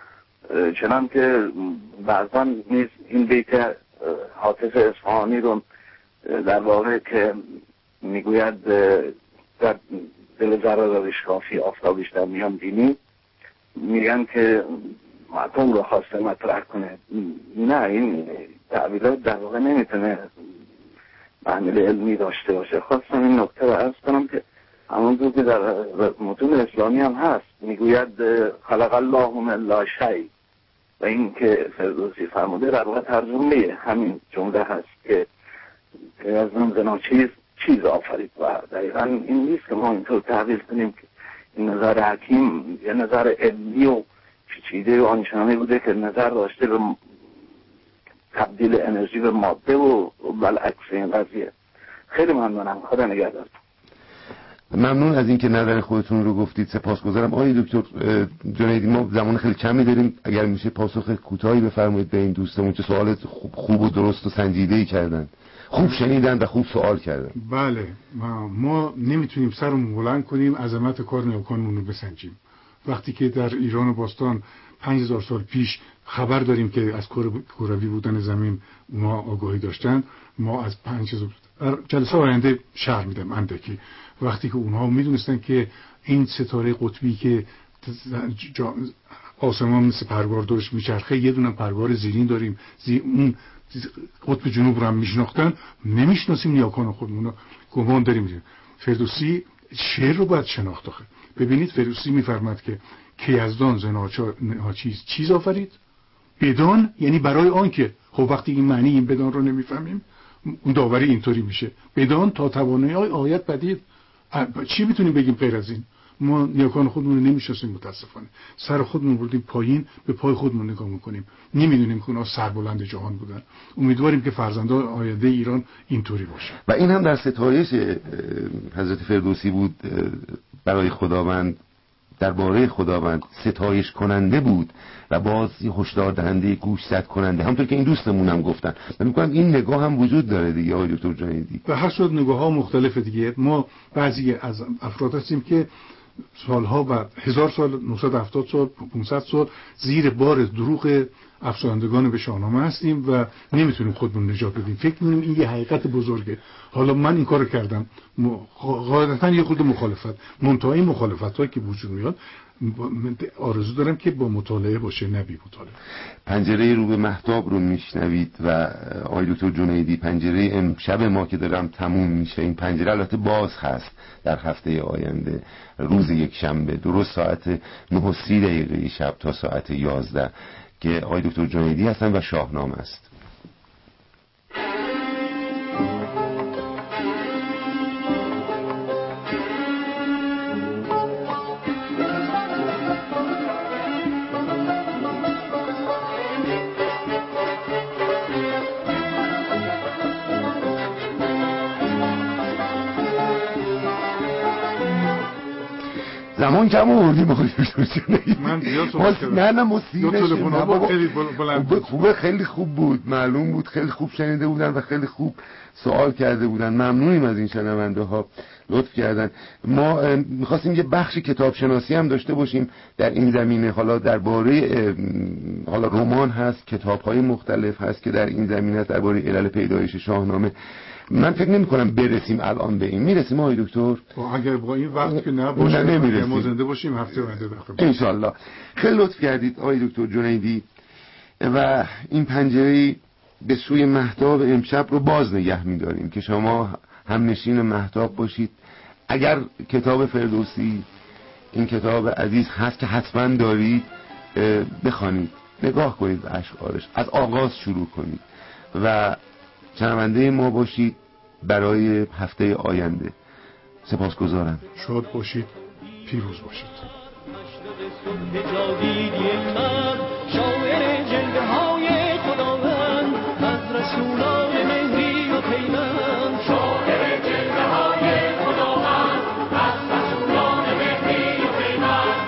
چنان که بعضا نیز این بیت حافظ اصفهانی رو در واقع که میگوید در دل ذره اشکافی آفتابش در میان بینی، میگن که اتم رو خواسته مطرح کنه. نه، این تعبیرات در واقع نمیتونه محمل علمی داشته باشه. خواستم این نکته رو عرض کنم که همونطور که در متون اسلامی هم هست، میگوید خلق الله من لا شیء، و این که فردوسی فرموده در واقع ترجمه همین جمله هست که از اون زناچیز چیز آفرید. و دقیقا این نیست که ما اینطور تحویل کنیم که این نظر حکیم یه نظر علمی و پیچیده و آنچنانی بوده که نظر داشته به تبدیل انرژی به ماده و بالعکس این قضیه. خیلی ممنونم، خدا نگهدار. ممنون از اینکه نظر خودتون رو گفتید، سپاسگزارم. آقای دکتر جنیدی، ما زمان خیلی کمی داریم، اگر میشه پاسخ کوتاهی بفرمایید به این دوستمون که سوال خوب, خوب و درست و سنجیده‌ای کردن، خوب شنیدن و خوب سوال کردن. بله، ما, ما نمیتونیم سرمون بلند کنیم عظمت کار نیاکانمون رو بسنجیم. وقتی که در ایران باستان پنج هزار سال پیش خبر داریم که از کروی بودن زمین ما آگاهی داشتن، ما از پنج هزار جلسه آینده شرح میدم اندکی، وقتی که اونها میدونستن که این ستاره قطبی که آسمان مثل پرگار دورش میچرخه، یه دونه پرگار زیرین داریم، زی اون قطب جنوب رو هم میشناختن، نمیشناسیم نیاکان خودمون، گمان داریم. فردوسی شعر رو باید شناخت آخه. ببینید فردوسی میفرماد که که یزدان ز ناچیز چیز آفرید، بدان یعنی برای آن که، خب وقتی این معنی این بدان رو نمیفهمیم، اون داوری اینطوری میشه، بدان تا توانایی آیت پدید. چی میتونیم بگیم غیر از این؟ ما نیاکان خودمون رو نمیشناسیم متاسفانه، سر خودمون بردیم پایین، به پای خودمون نگاه میکنیم، نمیدونیم که اونها سربلند جهان بودن. امیدواریم که فرزندان آینده ایران اینطوری باشه. و این هم در ستایش حضرت فردوسی بود برای خداوند، درباره خداوند ستایش کننده بود و باز هشدار دهنده، گوشزد کننده، همونطور که این دوستمون هم گفتن. من میگم این نگاه هم وجود داره دیگه آقای دکتر جنیدی. به هر صورت نگاه ها مختلفه دیگه. ما بعضی از افراد هستیم که سالها بعد، هزار سال، نهصد و هفتاد سال، پانصد سال زیر بار دروغ افسردگان به شاهنامه هستیم و نمیتونیم خودمون نجات بدیم. فکر می‌کنیم این یه حقیقت بزرگه. حالا من این کارو کردم، غالبا یه خود مخالفت، منتهای مخالفتایی که وجود میاد آرزو دارم که با مطالعه باشه، نه بی مطالعه. پنجره رو به مهتاب رو میشنوید و آقای دکتر جنیدی، پنجره امشب ما که دارم تموم میشه، این پنجره البته باز هست در هفته آینده روز یک شنبه درست ساعت نه و سی دقیقه شب تا ساعت یازده که آقای دکتر جنیدی هستن و شاهنامه است. زمان کم آوردیم آقای دکتر جنیدی. من زیاد صحبت کردم. نه نه مصیبتش خیلی بلند خوبه، خیلی خوب بود، معلوم بود خیلی خوب شنیده بودن و خیلی خوب سوال کرده بودن. ممنونیم از این شنونده ها، لطف کردن. ما میخواستیم یه بخش کتاب شناسی هم داشته باشیم در این زمینه. حالا درباره حالا رمان هست، کتاب های مختلف هست که در این زمینه درباره علل پیدایش شاهنامه. من فکر نمی کنم برسیم الان به این. میرسیم آقای دکتر؟ اگر با این وقت که نه باشه، نه ما زنده باشیم هفته آینده بخیر ان شاء الله. خیلی لطف کردید آقای دکتر جنیدی و این پنجره به سوی مهتاب امشب رو باز نگه می‌داریم که شما هم نشین مهتاب باشید. اگر کتاب فردوسی، این کتاب عزیز هست که حتما دارید، بخوانید، نگاه کنید به اشعارش، از آغاز شروع کنید و شنونده ما باشید برای هفته آینده. سپاسگزارم. شاد باشید، پیروز باشید. شاعر جلوه های خداوند از رسولان مهری و پیوند، شاعر جلوه های خداوند از رسولان مهری و پیوند.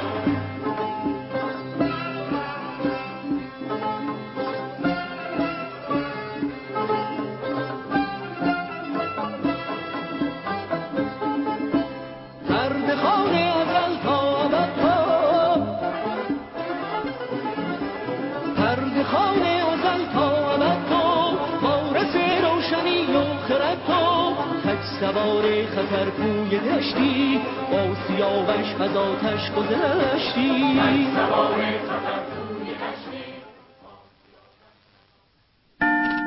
هر بخانه ازل تا ابد فرد خانه ازل تا ابد تو، وارث روشنی و خرد تو، تک سوار خطرپوی دشتی، با سیاوش از آتش گذشتی. تک سوار خطر